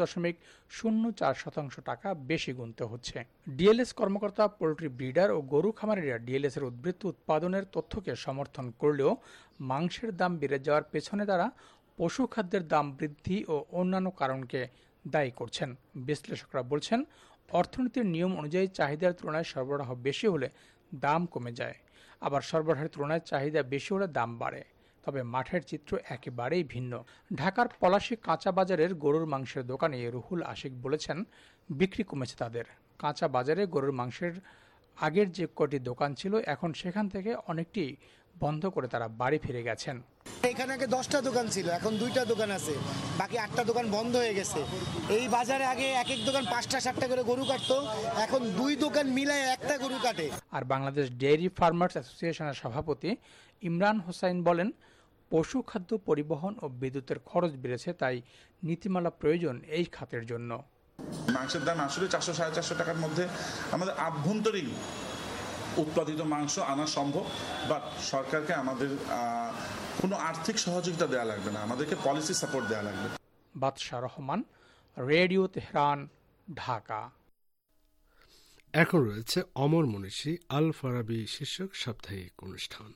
15.04% টাকা বেশি গুনতে হচ্ছে। ডিএলএস কর্মকর্তা, পোল্ট্রি ব্রিডার ও গরু খামারিরা ডিএলএস এর উদ্বৃত্ত উৎপাদনের তথ্যকে সমর্থন করলেও মাংসের দাম বেড়ে যাওয়ার পেছনে তারা পশু খাদ্যের দাম বৃদ্ধি ও অন্যান্য কারণকে দায়ী করছেন। বিশ্লেষকরা বলছেন, অর্থনীতির নিয়ম অনুযায়ী চাহিদার তুলনায় সরবরাহ বেশি হলে দাম কমে যায়, আবার সরবরাহের তুলনায় চাহিদা বেশি হলে দাম বাড়ে। তবে মাঠের চিত্র একেবারেই ভিন্ন। ঢাকার পলাশী কাঁচা বাজারের গরুর মাংসের দোকানে রুহুল আশিক বলেছেন, বিক্রি কমেছে তাদের। কাঁচা বাজারে গরুর মাংসের আগের যে কটি দোকান ছিল, এখন সেখান থেকে অনেকটি বন্ধ করে তারা বাড়ি ফিরে গেছেন। এখানে আগে 10টা দোকান ছিল, এখন 2টা দোকান আছে, বাকি 8টা দোকান বন্ধ হয়ে গেছে। এই বাজারে আগে এক এক দোকান 5টা 7টা করে গরু কাটতো, এখন 2 দোকান মিলায় একটা গরু কাটে। আর বাংলাদেশ ডেইরি ফার্মার্স অ্যাসোসিয়েশনের সভাপতি ইমরান হোসাইন বলেন, পশু খাদ্য পরিবহন ও বিদ্যুতের খরচ বেড়েছে, তাই নীতিমালা প্রয়োজন এই খাতের জন্য। মাংসের দাম আসলে 400-450 টাকার মধ্যে আমাদের আভ্যন্তরীণ উৎপাদিত মাংস আনা সম্ভব, বাট সরকারকে আমাদের কোনো আর্থিক সহযোগিতা দেওয়া লাগবে না, আমাদেরকে পলিসি সাপোর্ট দেওয়া লাগবে। Badsha Rahman, radio Tehran, Dhaka. এখন রয়েছে অমর মনীষী আল ফারাবি শীর্ষক সাপ্তাহিক অনুষ্ঠান।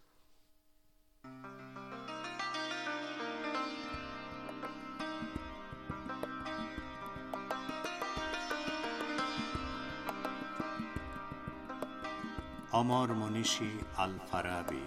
অমর মনীষী আল ফারাবি।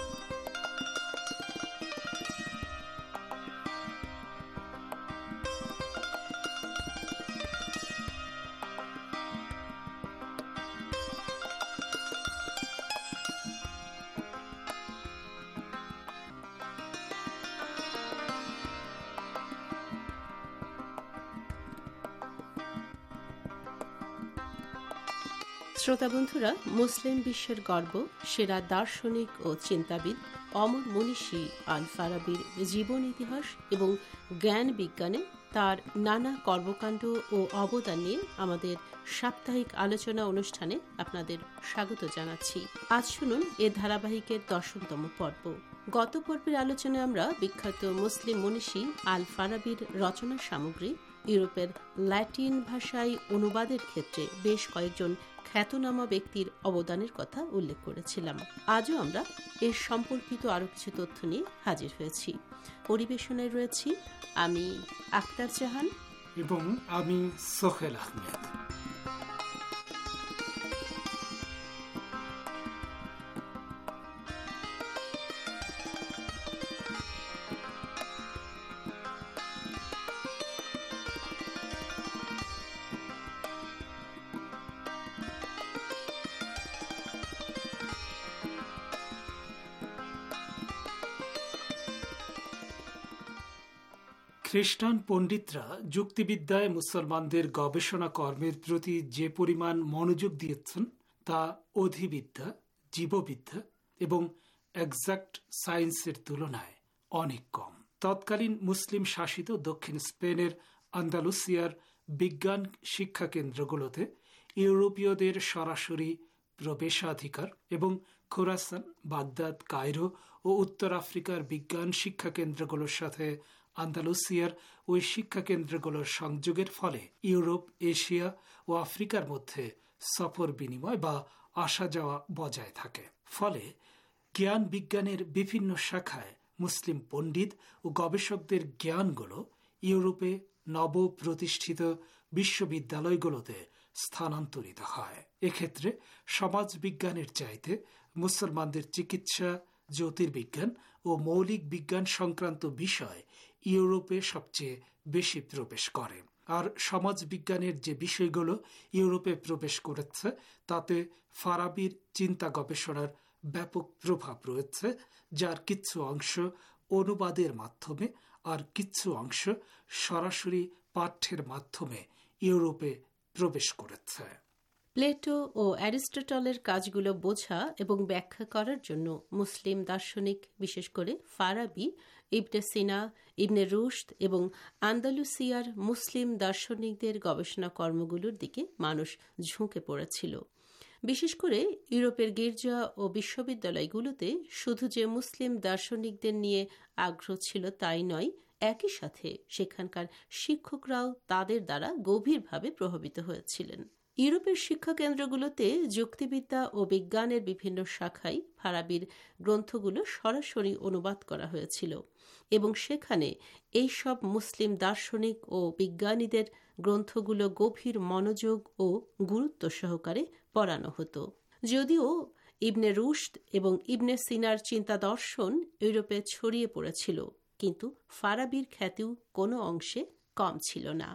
শ্রোতা বন্ধুরা, মুসলিম বিশ্বের গর্ব, সেরা দার্শনিক ও চিন্তাবিদ অমর মনীষী আল ফারাবির জীবন ইতিহাস এবং জ্ঞান বিজ্ঞানে তার নানা কর্মকাণ্ড ও অবদান নিয়ে আমাদের সাপ্তাহিক আলোচনা অনুষ্ঠানে আপনাদের স্বাগত জানাচ্ছি। আজ শুনুন এ ধারাবাহিকের 10তম পর্ব। গত পর্বের আলোচনায় আমরা বিখ্যাত মুসলিম মনীষী আল ফারাবির রচনা সামগ্রী ইউরোপের ল্যাটিন ভাষায় অনুবাদের ক্ষেত্রে বেশ কয়েকজন খ্যাতনামা ব্যক্তির অবদানের কথা উল্লেখ করেছিলাম। আজও আমরা এর সম্পর্কিত আরো কিছু তথ্য নিয়ে হাজির হয়েছি। পরিবেশনায় রয়েছি আমি আক্তার জাহান এবং আমি সোহেল আহমেদ। খ্রিস্টান পণ্ডিতরা যুক্তিবিদ্যায় মুসলমানদের গবেষণা কর্মের প্রতি যে পরিমাণ মনোযোগ দিয়েছেন তা অধিবিদ্যা, জীববিদ্যা এবং এক্সাক্ট সায়েন্সের তুলনায় অনেক কম। তৎকালীন মুসলিম শাসিত দক্ষিণ স্পেনের আন্দালুসিয়ার বিজ্ঞান শিক্ষা কেন্দ্রগুলোতে ইউরোপীয়দের সরাসরি প্রবেশাধিকার এবং খোরাসান, বাগদাদ, কায়রো ও উত্তর আফ্রিকার বিজ্ঞান শিক্ষা কেন্দ্রগুলোর সাথে আন্দালুসিয়ার ওই শিক্ষা কেন্দ্রগুলোর সংযোগের ফলে ইউরোপ, এশিয়া ও আফ্রিকার মধ্যে সফর বিনিময় বা আসা যাওয়া বজায় থাকে। ফলে জ্ঞান বিজ্ঞানের বিভিন্ন শাখায় মুসলিম পণ্ডিত ও গবেষকদের জ্ঞানগুলো ইউরোপে নব প্রতিষ্ঠিত বিশ্ববিদ্যালয়গুলোতে স্থানান্তরিত হয়। এক্ষেত্রে সমাজ বিজ্ঞানের চাইতে মুসলমানদের চিকিৎসা, জ্যোতির্বিজ্ঞান ও মৌলিক বিজ্ঞান সংক্রান্ত বিষয় ইউরোপে সবচেয়ে বেশি প্রবেশ করে। আর সমাজবিজ্ঞানের যে বিষয়গুলো ইউরোপে প্রবেশ করেছে তাতে ফারাবির চিন্তা গবেষণার ব্যাপক প্রভাব রয়েছে, যার কিছু অংশ অনুবাদের মাধ্যমে আর কিছু অংশ সরাসরি পাঠ্যের মাধ্যমে ইউরোপে প্রবেশ করেছে। প্লেটো ও অ্যারিস্টটলের কাজগুলো বোঝা এবং ব্যাখ্যা করার জন্য মুসলিম দার্শনিক, বিশেষ করে ফারাবি, ইবনে সিনা, ইবনে রুশদ এবং আন্দালুসিয়ার মুসলিম দার্শনিকদের গবেষণা কর্মগুলোর দিকে মানুষ ঝুঁকে পড়েছিল। বিশেষ করে ইউরোপের গির্জা ও বিশ্ববিদ্যালয়গুলোতে শুধু যে মুসলিম দার্শনিকদের নিয়ে আগ্রহ ছিল তাই নয়, একই সাথে সেখানকার শিক্ষকরাও তাদের দ্বারা গভীরভাবে প্রভাবিত হয়েছিলেন। ইউরোপের শিক্ষা কেন্দ্রগুলোতে যুক্তিবিদ্যা ও বিজ্ঞানের বিভিন্ন শাখায় ফারাবির গ্রন্থগুলো সরাসরি অনুবাদ করা হয়েছিল এবং সেখানে এইসব মুসলিম দার্শনিক ও বিজ্ঞানীদের গ্রন্থগুলো গভীর মনোযোগ ও গুরুত্ব সহকারে পড়ানো হতো। যদিও ইবনে রুশদ এবং ইবনে সিনার চিন্তা দর্শন ইউরোপে ছড়িয়ে পড়েছিল, কিন্তু ফারাবির খ্যাতিও কোনো অংশে কম ছিল না।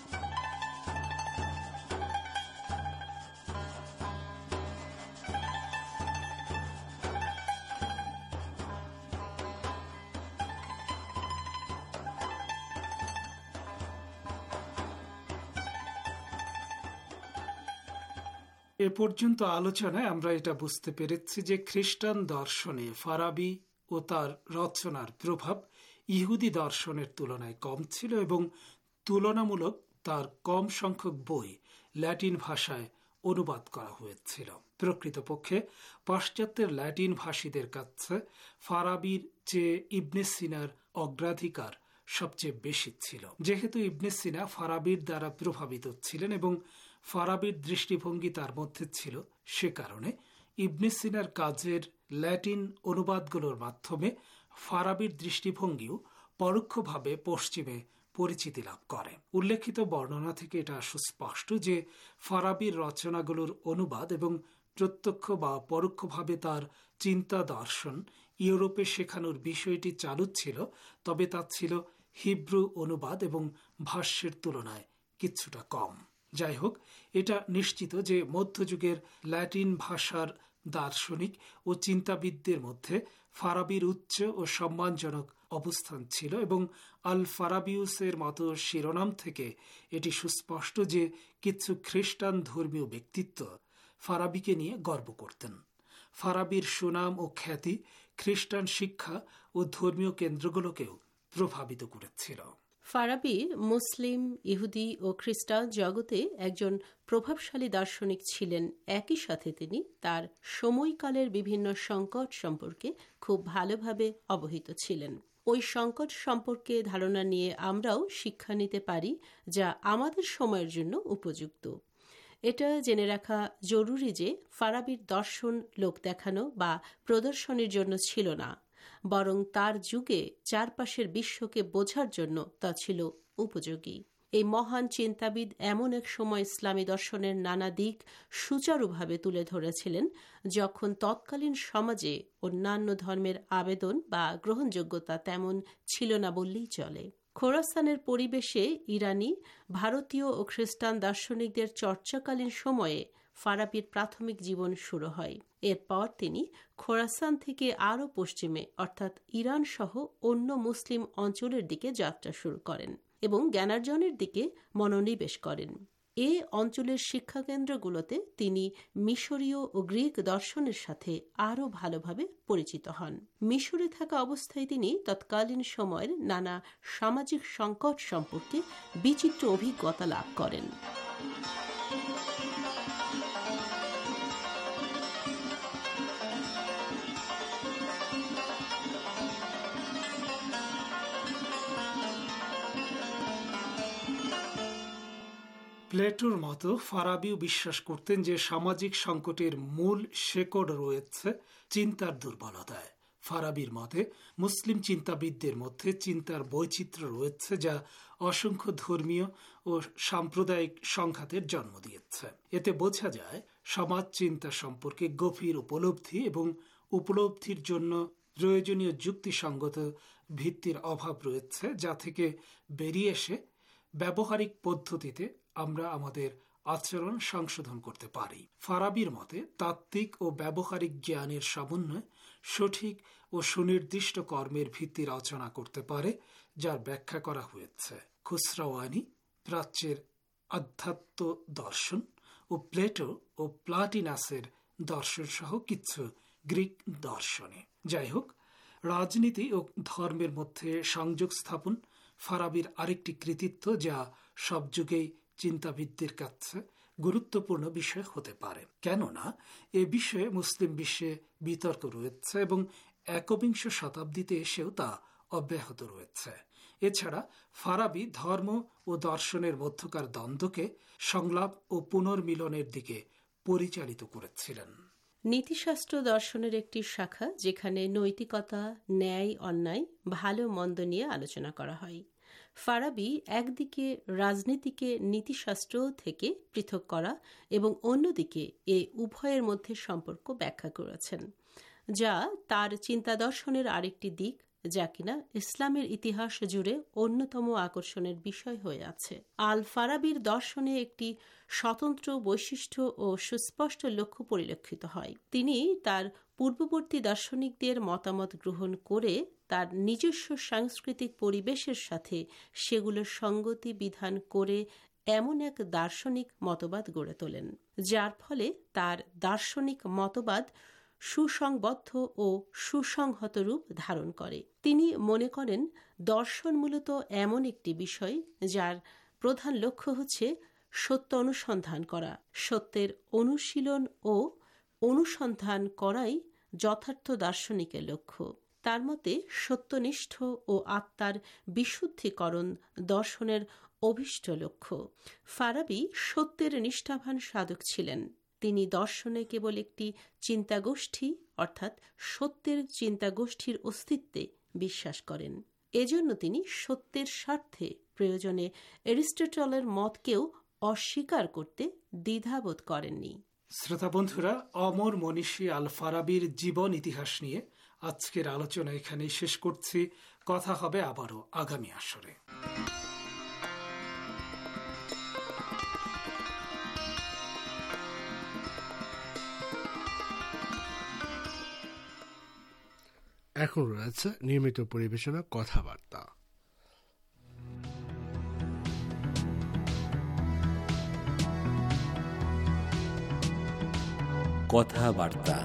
এ পর্যন্ত আলোচনায় আমরা এটা বুঝতে পেরেছি যে খ্রিস্টান দর্শনে ফারাবি ও তার রচনার প্রভাব ইহুদি দর্শনের তুলনায় কম ছিল এবং তুলনামূলক তার কম সংখ্যক বই ল্যাটিন ভাষায় অনুবাদ করা হয়েছিল। প্রকৃতপক্ষে পাশ্চাত্যের ল্যাটিন ভাষীদের কাছে ফারাবির চেয়ে ইবনে সিনার অগ্রাধিকার সবচেয়ে বেশি ছিল। যেহেতু ইবনে সিনা ফারাবির দ্বারা প্রভাবিত ছিলেন এবং ফারাবির দৃষ্টিভঙ্গি তার মধ্যে ছিল, সে কারণে ইবনে সিনার কাজের ল্যাটিন অনুবাদগুলোর মাধ্যমে ফারাবির দৃষ্টিভঙ্গিও পরোক্ষভাবে পশ্চিমে পরিচিতি লাভ করে। উল্লেখিত বর্ণনা থেকে এটা সুস্পষ্ট যে ফারাবির রচনাগুলোর অনুবাদ এবং প্রত্যক্ষ বা পরোক্ষভাবে তার চিন্তা দর্শন ইউরোপে শেখানোর বিষয়টি চালু ছিল, তবে তা ছিল হিব্রু অনুবাদ এবং ভাষ্যের তুলনায় কিছুটা কম। যাই হোক, এটা নিশ্চিত যে মধ্যযুগের ল্যাটিন ভাষার দার্শনিক ও চিন্তাবিদদের মধ্যে ফারাবির উচ্চ ও সম্মানজনক অবস্থান ছিল এবং আল ফারাবিউসের মতো শিরোনাম থেকে এটি সুস্পষ্ট যে কিছু খ্রিস্টান ধর্মীয় ব্যক্তিত্ব ফারাবিকে নিয়ে গর্ব করতেন। ফারাবির সুনাম ও খ্যাতি খ্রিস্টান শিক্ষা ও ধর্মীয় কেন্দ্রগুলোকেও প্রভাবিত করেছিল। ফারাবি মুসলিম, ইহুদি ও খ্রিস্টান জগতে একজন প্রভাবশালী দার্শনিক ছিলেন। একই সাথে তিনি তার সময়কালের বিভিন্ন সংকট সম্পর্কে খুব ভালোভাবে অবহিত ছিলেন। ওই সংকট সম্পর্কে ধারণা নিয়ে আমরাও শিক্ষা নিতে পারি, যা আমাদের সময়ের জন্য উপযুক্ত। এটা জেনে রাখা জরুরি যে ফারাবির দর্শন লোক দেখানো বা প্রদর্শনীর জন্য ছিল না, বরং তার যুগে চারপাশের বিশ্বকে বোঝার জন্য তা ছিল উপযোগী। এই মহান চিন্তাবিদ এমন এক সময় ইসলামী দর্শনের নানা দিক সুচারুভাবে তুলে ধরেছিলেন যখন তৎকালীন সমাজে অন্যান্য ধর্মের আবেদন বা গ্রহণযোগ্যতা তেমন ছিল না বললেই চলে। খোরাসানের পরিবেশে ইরানি, ভারতীয় ও খ্রিস্টান দার্শনিকদের চর্চাকালীন সময়ে ফারাবির প্রাথমিক জীবন শুরু হয়। এরপর তিনি খোরাসান থেকে আরও পশ্চিমে অর্থাৎ ইরান সহ অন্য মুসলিম অঞ্চলের দিকে যাত্রা শুরু করেন এবং জ্ঞানার্জনের দিকে মনোনিবেশ করেন। এ অঞ্চলের শিক্ষাকেন্দ্রগুলোতে তিনি মিশরীয় ও গ্রিক দর্শনের সাথে আরও ভালোভাবে পরিচিত হন। মিশরে থাকা অবস্থায় তিনি তৎকালীন সময়ের নানা সামাজিক সংকট সম্পর্কে বিচিত্র অভিজ্ঞতা লাভ করেন। প্লেটোর মতো ফারাবিও বিশ্বাস করতেন যে সামাজিক সংকটের মূল শেকড় রয়েছে চিন্তার দুর্বলতায়। ফারাবির মতে মুসলিম চিন্তাবিদদের মধ্যে চিন্তার বৈচিত্র্য রয়েছে, যা অসংখ্য ধর্মীয় ও সাম্প্রদায়িক সংঘাতের জন্ম দিয়েছে। এতে বোঝা যায় সমাজ চিন্তা সম্পর্কে গভীর উপলব্ধি এবং উপলব্ধির জন্য প্রয়োজনীয় যুক্তিসঙ্গত ভিত্তির অভাব রয়েছে, যা থেকে বেরিয়ে এসে ব্যবহারিক পদ্ধতিতে আমরা আমাদের আচরণ সংশোধন করতে পারি। ফারাবির মতে তাত্ত্বিক ও ব্যবহারিক জ্ঞানের সমন্বয়ে সঠিক ও সুনির্দিষ্ট কর্মের ভিত্তি রচনা করতে পারে, যার ব্যাখ্যা করা হয়েছে খুসরাওয়ানি প্রাচ্যের আধ্যাত্ম দর্শন ও প্লেটো ও প্লাটিনাসের দর্শন সহ কিছু গ্রিক দর্শনে। যাই হোক, রাজনীতি ও ধর্মের মধ্যে সংযোগ স্থাপন ফারাবির আরেকটি কৃতিত্ব, যা সব যুগেই চিন্তাবিদদের কাছে গুরুত্বপূর্ণ বিষয় হতে পারে। কেননা এ বিষয়ে মুসলিম বিশ্বে বিতর্ক রয়েছে এবং একবিংশ শতাব্দীতে এসেও তা অব্যাহত রয়েছে। এছাড়া ফারাবি ধর্ম ও দর্শনের মধ্যকার দ্বন্দ্বকে সংলাপ ও পুনর্মিলনের দিকে পরিচালিত করেছিলেন। নীতিশাস্ত্র দর্শনের একটি শাখা, যেখানে নৈতিকতা, ন্যায়, অন্যায়, ভালো মন্দ নিয়ে আলোচনা করা হয়। ফারাবি একদিকে রাজনীতিকে নীতিশাস্ত্র থেকে পৃথক করা এবং অন্যদিকে এ উভয়ের মধ্যে সম্পর্ক ব্যাখ্যা করেছেন, যা তার চিন্তা দর্শনের আরেকটি দিক, যা কিনা ইসলামের ইতিহাস জুড়ে অন্যতম আকর্ষণের বিষয় হয়ে আছে। আল ফারাবির দর্শনে একটি স্বতন্ত্র বৈশিষ্ট্য ও সুস্পষ্ট লক্ষ্য পরিলক্ষিত হয়। তিনি তার পূর্ববর্তী দার্শনিকদের মতামত গ্রহণ করে তার নিজস্ব সাংস্কৃতিক পরিবেশের সাথে সেগুলোর সঙ্গতি বিধান করে এমন এক দার্শনিক মতবাদ গড়ে তোলেন, যার ফলে তার দার্শনিক মতবাদ সুসংবদ্ধ ও সুসংহত রূপ ধারণ করে। তিনি মনে করেন দর্শন মূলত এমন একটি বিষয় যার প্রধান লক্ষ্য হচ্ছে সত্য অনুসন্ধান করা। সত্যের অনুশীলন ও অনুসন্ধান করাই যথার্থ দার্শনিকের লক্ষ্য। তার মতে সত্যনিষ্ঠ ও আত্মার বিশুদ্ধিকরণ দর্শনের অভীষ্ট লক্ষ্য। ফারাবি সত্যের নিষ্ঠাবান সাধক ছিলেন। তিনি দর্শনে কেবল একটি চিন্তাগোষ্ঠী অর্থাৎ সত্যের চিন্তাগোষ্ঠীর অস্তিত্বে বিশ্বাস করেন। এজন্য তিনি সত্যের স্বার্থে প্রয়োজনে এরিস্টটলের মতকেও অস্বীকার করতে দ্বিধাবোধ করেননি। শ্রোতা বন্ধুরা, অমর মনীষী আল ফারাবির জীবন ইতিহাস নিয়ে আজকের আলোচনা এখানেই শেষ করছি। কথা হবে আবারও আগামী আসরে। এখন রয়েছে নিয়মিত পরিবেশনা কথাবার্তা। কথাবার্তা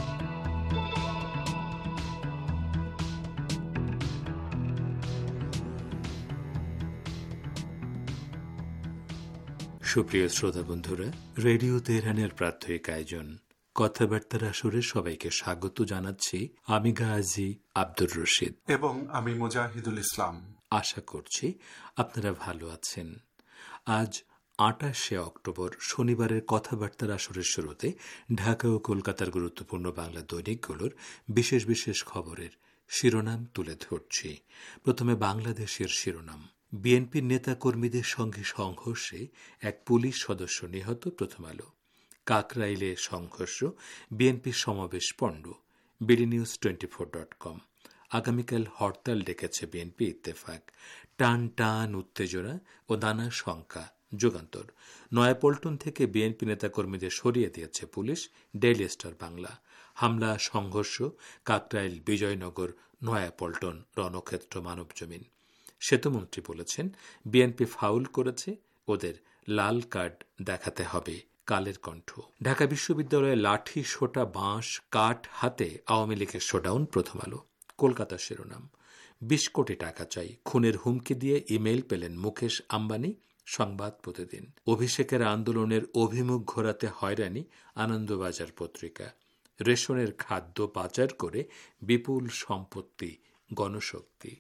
সুপ্রিয় শ্রোতা বন্ধুরা, রেডিও তেহরানের প্রাত্যহিক আয়োজন কথাবার্তার আসরে সবাইকে স্বাগত জানাচ্ছি। আমি গাজী আব্দুর রশিদ এবং আমি মুজাহিদুল ইসলাম। আশা করছি আপনারা ভালো আছেন। আজ 28শে অক্টোবর শনিবারের কথাবার্তার আসরের শুরুতে ঢাকা ও কলকাতার গুরুত্বপূর্ণ বাংলা দৈনিকগুলোর বিশেষ বিশেষ খবরের শিরোনাম তুলে ধরছি। প্রথমে বাংলাদেশের শিরোনাম। বিএনপির নেতা কর্মীদের সঙ্গে সংঘর্ষে এক পুলিশ সদস্য নিহত, প্রথম আলো। কাকরাইলে সংঘর্ষ, বিএনপির সমাবেশ পণ্ড, BDNews24.com। আগামীকাল হরতাল ডেকেছে বিএনপি, ইত্তেফাক। টান টান উত্তেজনা ও নানা শঙ্কা, যুগান্তর। নয়াপল্টন থেকে বিএনপি নেতাকর্মীদের সরিয়ে দিয়েছে পুলিশ, ডেইলি স্টার বাংলা। হামলা সংঘর্ষ, কাকরাইল, বিজয়নগর, নয়াপল্টন, রণক্ষেত্র, মানবজমিন। সেতুমন্ত্রী বলেছেন বিএনপি ফাউল করেছে, ওদের লাল কার্ড দেখাতে হবে, কালের কণ্ঠ। ঢাকা বিশ্ববিদ্যালয়ে লাঠি, সোটা, বাঁশ, কাঠ হাতে আওয়ামী লীগের শোডাউন, প্রথম আলো। কলকাতা শিরোনাম। 20 কোটি টাকা চাই, খুনের হুমকি দিয়ে ইমেইল পেলেন মুকেশ আম্বানি, সংবাদ প্রতিদিন। অভিষেকের আন্দোলনের অভিমুখ ঘোরাতে হয়রানি, আনন্দবাজার পত্রিকা। রেশনের খাদ্য পাচার করে বিপুল সম্পত্তি, গণশক্তি।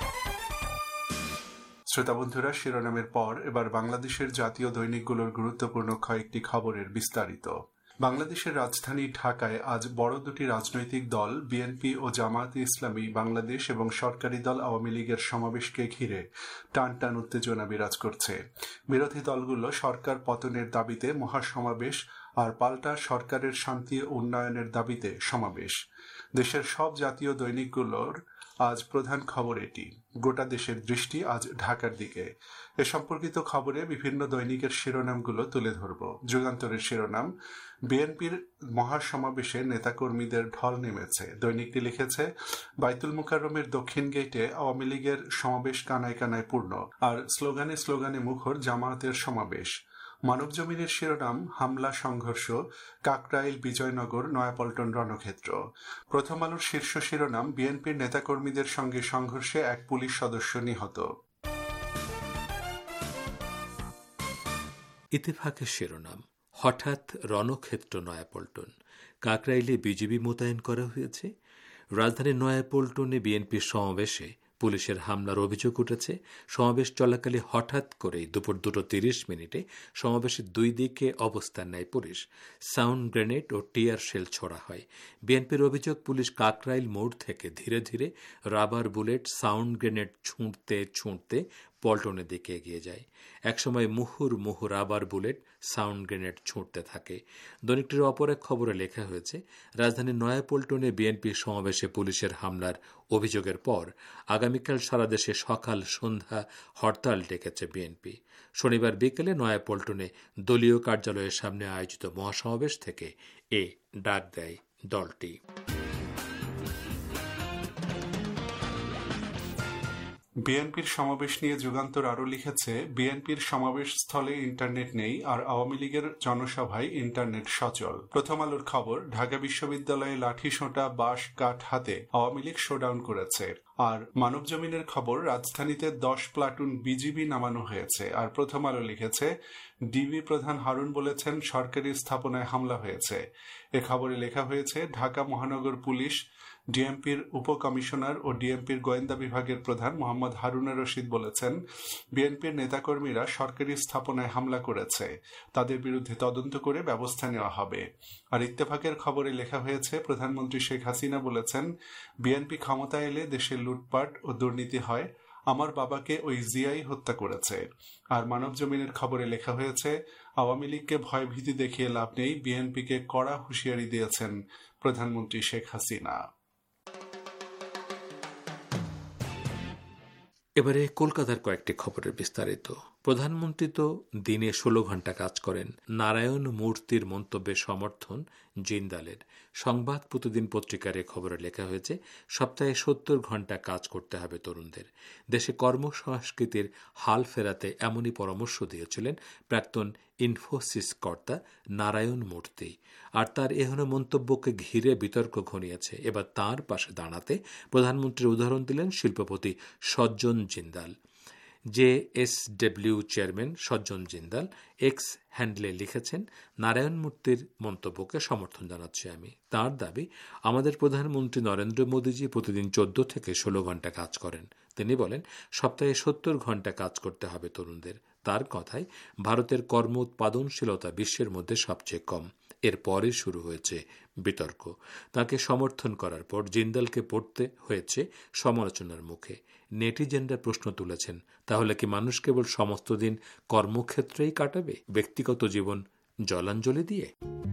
শ্রোতা বন্ধুরা, শিরোনামের পর এবার বাংলাদেশের জাতীয় দৈনিকগুলোর গুরুত্বপূর্ণ কয়েকটি খবরের বিস্তারিত। বাংলাদেশের রাজধানী ঢাকায় আজ বড় দুটি রাজনৈতিক দল বিএনপি ও জামায়াতে ইসলামী বাংলাদেশ এবং সরকারি দল আওয়ামী লীগের সমাবেশকে ঘিরে টানটান উত্তেজনা বিরাজ করছে। বিরোধী দলগুলো সরকার পতনের দাবিতে মহাসমাবেশ আর পাল্টা সরকারের শান্তি ও উন্নয়নের দাবিতে সমাবেশ। দেশের সব জাতীয় দৈনিকগুলোর আজ প্রধান খবর এটি। গোটা দেশের দৃষ্টি আজ ঢাকার দিকে। এ সম্পর্কিত খবরে বিভিন্ন দৈনিকের শিরোনামগুলো তুলে ধরব। যুগান্তরের শিরোনাম, বিএনপির মহাসমাবেশে নেতাকর্মীদের ঢল নেমেছে। দৈনিকটি লিখেছে, বাইতুল মোকাররমের দক্ষিণ গেটে আওয়ামী লীগের সমাবেশ কানায় কানায় পূর্ণ, আর স্লোগানে স্লোগানে মুখর জামায়াতের সমাবেশ। মানবজমিনের শিরোনাম, হামলা সংঘর্ষ, কাকরাইল, বিজয়নগর, নয়াপল্টন রণক্ষেত্র। প্রথম আলোর শীর্ষ শিরোনাম, বিএনপির নেতাকর্মীদের সঙ্গে সংঘর্ষে এক পুলিশ সদস্য নিহত। ইত্তেফাকের শিরোনাম, হঠাৎ রণক্ষেত্র নয়াপল্টন, কাকরাইলে বিজিবি মোতায়েন করা হয়েছে। রাজধানীর নয়াপল্টনে বিএনপির সমাবেশে পুলিশের হামলার অভিযোগ উঠেছে। সমাবেশ চলাকালে হঠাৎ করেই দুপুর 2:30 সমাবেশের দুই দিকে অবস্থান নেয় পুলিশ। সাউন্ড গ্রেনেড ও টিয়ার শেল ছোড়া হয়। বিএনপির অভিযোগ, পুলিশ কাকরাইল মোড় থেকে ধীরে ধীরে রাবার বুলেট, সাউন্ড গ্রেনেড ছুঁড়তে ছুঁড়তে পল্টনের দিকে এগিয়ে যায়। একসময় মুহুর রাবার বুলেট, সাউন্ড গ্রেনেড ছুঁড়তে থাকে। দৈনিকটির অপর এক খবরে লেখা হয়েছে, রাজধানীর নয়াপল্টনে বিএনপি সমাবেশে পুলিশের হামলার অভিযোগের পর আগামীকাল সারা দেশে সকাল সন্ধ্যা হরতাল ডেকেছে বিএনপি। শনিবার বিকেলে নয়াপল্টনে দলীয় কার্যালয়ের সামনে আয়োজিত মহাসমাবেশ থেকে এ ডাক দেয় দলটি। বিএনপির সমাবেশ নিয়ে যুগান্তর আরও লিখেছে, বিএনপির সমাবেশ স্থলে ইন্টারনেট নেই, আর আওয়ামী লীগের জনসভায় ইন্টারনেট সচল। প্রথম আলোর খবর, ঢাকা বিশ্ববিদ্যালয়ে লাঠি সোঁটা, বাঁশ কাঠ হাতে আওয়ামী লীগ শোডাউন করেছে। আর মানবজমিনের খবর, রাজধানীতে 10 প্লাটুন বিজিবি নামানো হয়েছে। আর প্রথম আলো লিখেছে, ডিবি প্রধান হারুন বলেছেন সরকারি স্থাপনায় হামলা হয়েছে। এ খবরে লেখা হয়েছে, ঢাকা মহানগর পুলিশ, ডিএমপির উপকমিশনার ও ডিএমপির গোয়েন্দা বিভাগের প্রধান মোহাম্মদ হারুনা রশিদ বলেছেন, বিএনপির নেতাকর্মীরা সরকারি স্থাপনায় হামলা করেছে, তাদের বিরুদ্ধে তদন্ত করে ব্যবস্থা নেওয়া হবে। আর ইত্তেফাকের খবরে লেখা হয়েছে, প্রধানমন্ত্রী শেখ হাসিনা বলেছেন, বিএনপি ক্ষমতায় এলে দেশে লুটপাট ও দুর্নীতি হয়, আমার বাবাকে ওই জিয়াই হত্যা করেছে। আর মানবজমিনের খবরে লেখা হয়েছে, আওয়ামী লীগকে ভয়ভীতি দেখিয়ে লাভ নেই, বিএনপিকে কড়া হুঁশিয়ারি দিয়েছেন প্রধানমন্ত্রী শেখ হাসিনা। এবারে কলকাতার কয়েকটি খবরের বিস্তারিত। প্রধানমন্ত্রী তো দিনে 16 ঘন্টা কাজ করেন। নারায়ণ মূর্তির মন্তব্যে সমর্থন জিন্দালের। সংবাদ প্রতিদিন পত্রিকার এ খবরে লেখা হয়েছে, সপ্তাহে 70 ঘন্টা কাজ করতে হবে তরুণদের। দেশে কর্মসংস্কৃতির হাল ফেরাতে এমনই পরামর্শ দিয়েছিলেন প্রাক্তন ইনফোসিস কর্তা নারায়ণ মূর্তি। আর তার এহেন মন্তব্যকে ঘিরে বিতর্ক ঘনিয়েছে। এবার তাঁর পাশে দাঁড়াতে প্রধানমন্ত্রীর উদাহরণ দিলেন শিল্পপতি সজ্জন জিন্দাল। জেএসডব্লিউ চেয়ারম্যান সজ্জন জিন্দাল এক্স হ্যান্ডলে লিখেছেন, নারায়ণ মূর্তির মন্তব্যকে সমর্থন জানাচ্ছি আমি। তার দাবি, আমাদের প্রধানমন্ত্রী নরেন্দ্র মোদীজি প্রতিদিন 14 থেকে 16 ঘন্টা কাজ করেন। তিনি বলেন, সপ্তাহে 70 ঘন্টা কাজ করতে হবে তরুণদের। তার কথায়, ভারতের কর্ম উৎপাদনশীলতা বিশ্বের মধ্যে সবচেয়ে কম। এরপরে শুরু হয়েছে বিতর্ক। তাকে সমর্থন করার পর জিন্দালকে পড়তে হয়েছে সমালোচনার মুখে। নেটিজেনরা প্রশ্ন তুলেছেন, তাহলে কি মানুষ কেবল সমস্ত দিন কর্মক্ষেত্রেই কাটাবে, ব্যক্তিগত জীবন জলাঞ্জলি দিয়ে?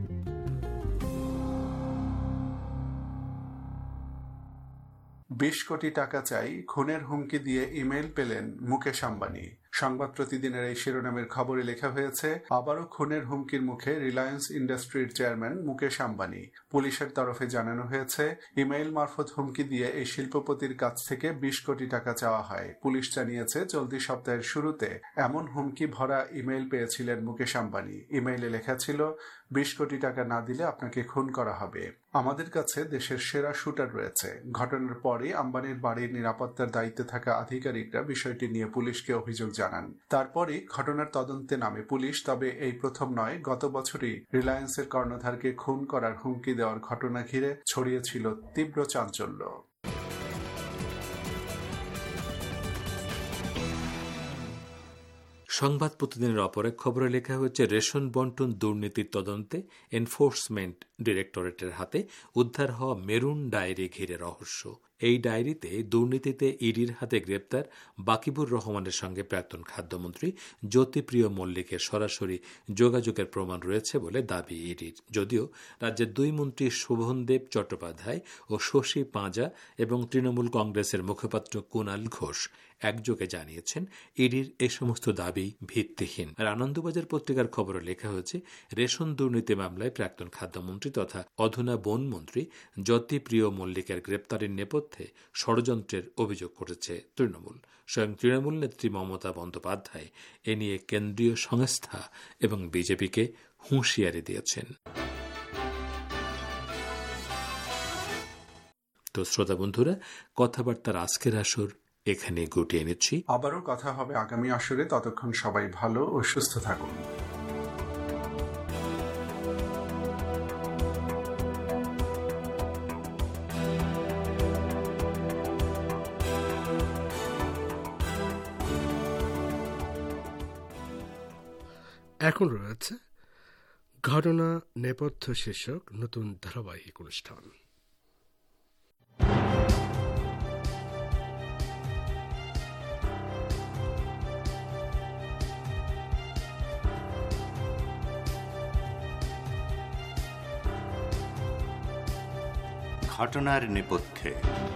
20 কোটি টাকা চাই, খুনের হুমকি দিয়ে ইমেল পেলেন মুকেশ আম্বানি। সংবাদ প্রতিদিনের এই শিরোনামের খবরে লেখা হয়েছে, আবারও খুনের হুমকির মুখে রিলায়েন্স ইন্ডাস্ট্রির চেয়ারম্যান মুকেশ আম্বানি। পুলিশের তরফে জানানো হয়েছে, ইমেইল মারফত হুমকি দিয়ে এই শিল্পপতির কাছ থেকে 20 কোটি টাকা চাওয়া হয়। পুলিশ জানিয়েছে, চলতি সপ্তাহের শুরুতে এমন হুমকি ভরা ইমেইল পেয়েছিলেন মুকেশ আম্বানি। ইমেইলে লেখা ছিল, 20 কোটি টাকা না দিলে আপনাকে খুন করা হবে। আমাদের কাছে দেশের সেরা শুটার রয়েছে। ঘটনার পরই আম্বানির বাড়ির নিরাপত্তার দায়িত্বে থাকা আধিকারিকরা বিষয়টি নিয়ে পুলিশকে অভিযোগ জানান। তারপরই ঘটনার তদন্তে নামে পুলিশ। তবে এই প্রথম নয়, গত বছরই রিলায়েন্সের কর্ণধারকে খুন করার হুমকি দেওয়ার ঘটনা ঘিরে ছড়িয়েছিল তীব্র চাঞ্চল্য। সংবাদ প্রতিদিনের অপর এক খবরে লেখা হয়েছে, রেশন বন্টন দুর্নীতির তদন্তে এনফোর্সমেন্ট ডিরেক্টরেটের হাতে উদ্ধার হওয়া মেরুন ডায়েরি ঘিরে রহস্য। এই ডায়েরিতে দুর্নীতিতে ইডির হাতে গ্রেপ্তার বাকিবুর রহমানের সঙ্গে প্রাক্তন খাদ্যমন্ত্রী জ্যোতিপ্রিয় মল্লিকের সরাসরি যোগাযোগের প্রমাণ রয়েছে বলে দাবি ইডির। যদিও রাজ্যের দুই মন্ত্রী শোভনদেব চট্টোপাধ্যায় ও শশী পাঁজা এবং তৃণমূল কংগ্রেসের মুখপাত্র কুণাল ঘোষ একযোগে জানিয়েছেন ইডির এ সমস্ত দাবি ভিত্তিহীন। আর আনন্দবাজার পত্রিকার খবরে লেখা হয়েছে, রেশন দুর্নীতি মামলায় প্রাক্তন খাদ্যমন্ত্রী তথা অধুনা বনমন্ত্রী জ্যোতিপ্রিয় মল্লিকের গ্রেপ্তারের নেপথ্যে ষড়যন্ত্রের অভিযোগ করেছে তৃণমূল। স্বয়ং তৃণমূল নেত্রী মমতা বন্দ্যোপাধ্যায় এ নিয়ে কেন্দ্রীয় সংস্থা এবং বিজেপিকে হুঁশিয়ারি দিয়েছেন। তো শ্রোতা বন্ধুরা, কথাবার্তার আজকের আসর এখানে গুটিয়ে নিচ্ছি। আবারও কথা হবে আগামী আসরে। ততক্ষণ সবাই ভালো ও সুস্থ থাকুন। এখন রয়েছে ঘটনা নেপথ্য শীর্ষক নতুন ধারাবাহিক অনুষ্ঠান। ঘটনার নেপথ্যে।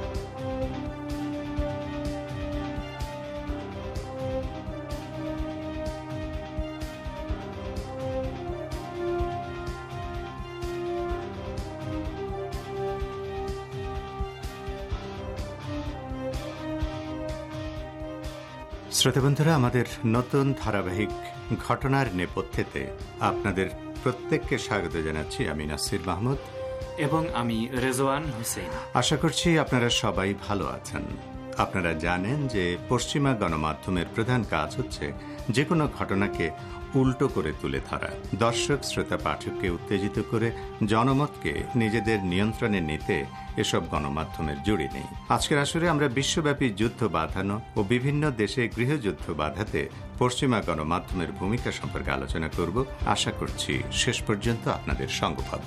শ্রোতাবন্ধুরা, আমাদের নতুন ধারাবাহিক ঘটনার নেপথ্যেতে আপনাদের প্রত্যেককে স্বাগত জানাচ্ছি। আমি নাসির মাহমুদ এবং আমি রেজওয়ান হোসেন। আশা করছি আপনারা সবাই ভালো আছেন। আপনারা জানেন যে পশ্চিমা গণমাধ্যমের প্রধান কাজ হচ্ছে যে কোনো ঘটনাকে উল্টো করে তুলে ধরা, দর্শক শ্রোতা পাঠককে উত্তেজিত করে জনমতকে নিজেদের নিয়ন্ত্রণে নিতে এসব গণমাধ্যমের জুড়ি নেই। আজকের আসরে আমরা বিশ্বব্যাপী যুদ্ধ বাঁধানো ও বিভিন্ন দেশে গৃহযুদ্ধ বাধাতে পশ্চিমা গণমাধ্যমের ভূমিকা সম্পর্কে আলোচনা করব। আশা করছি শেষ পর্যন্ত আপনাদের সঙ্গ পাব।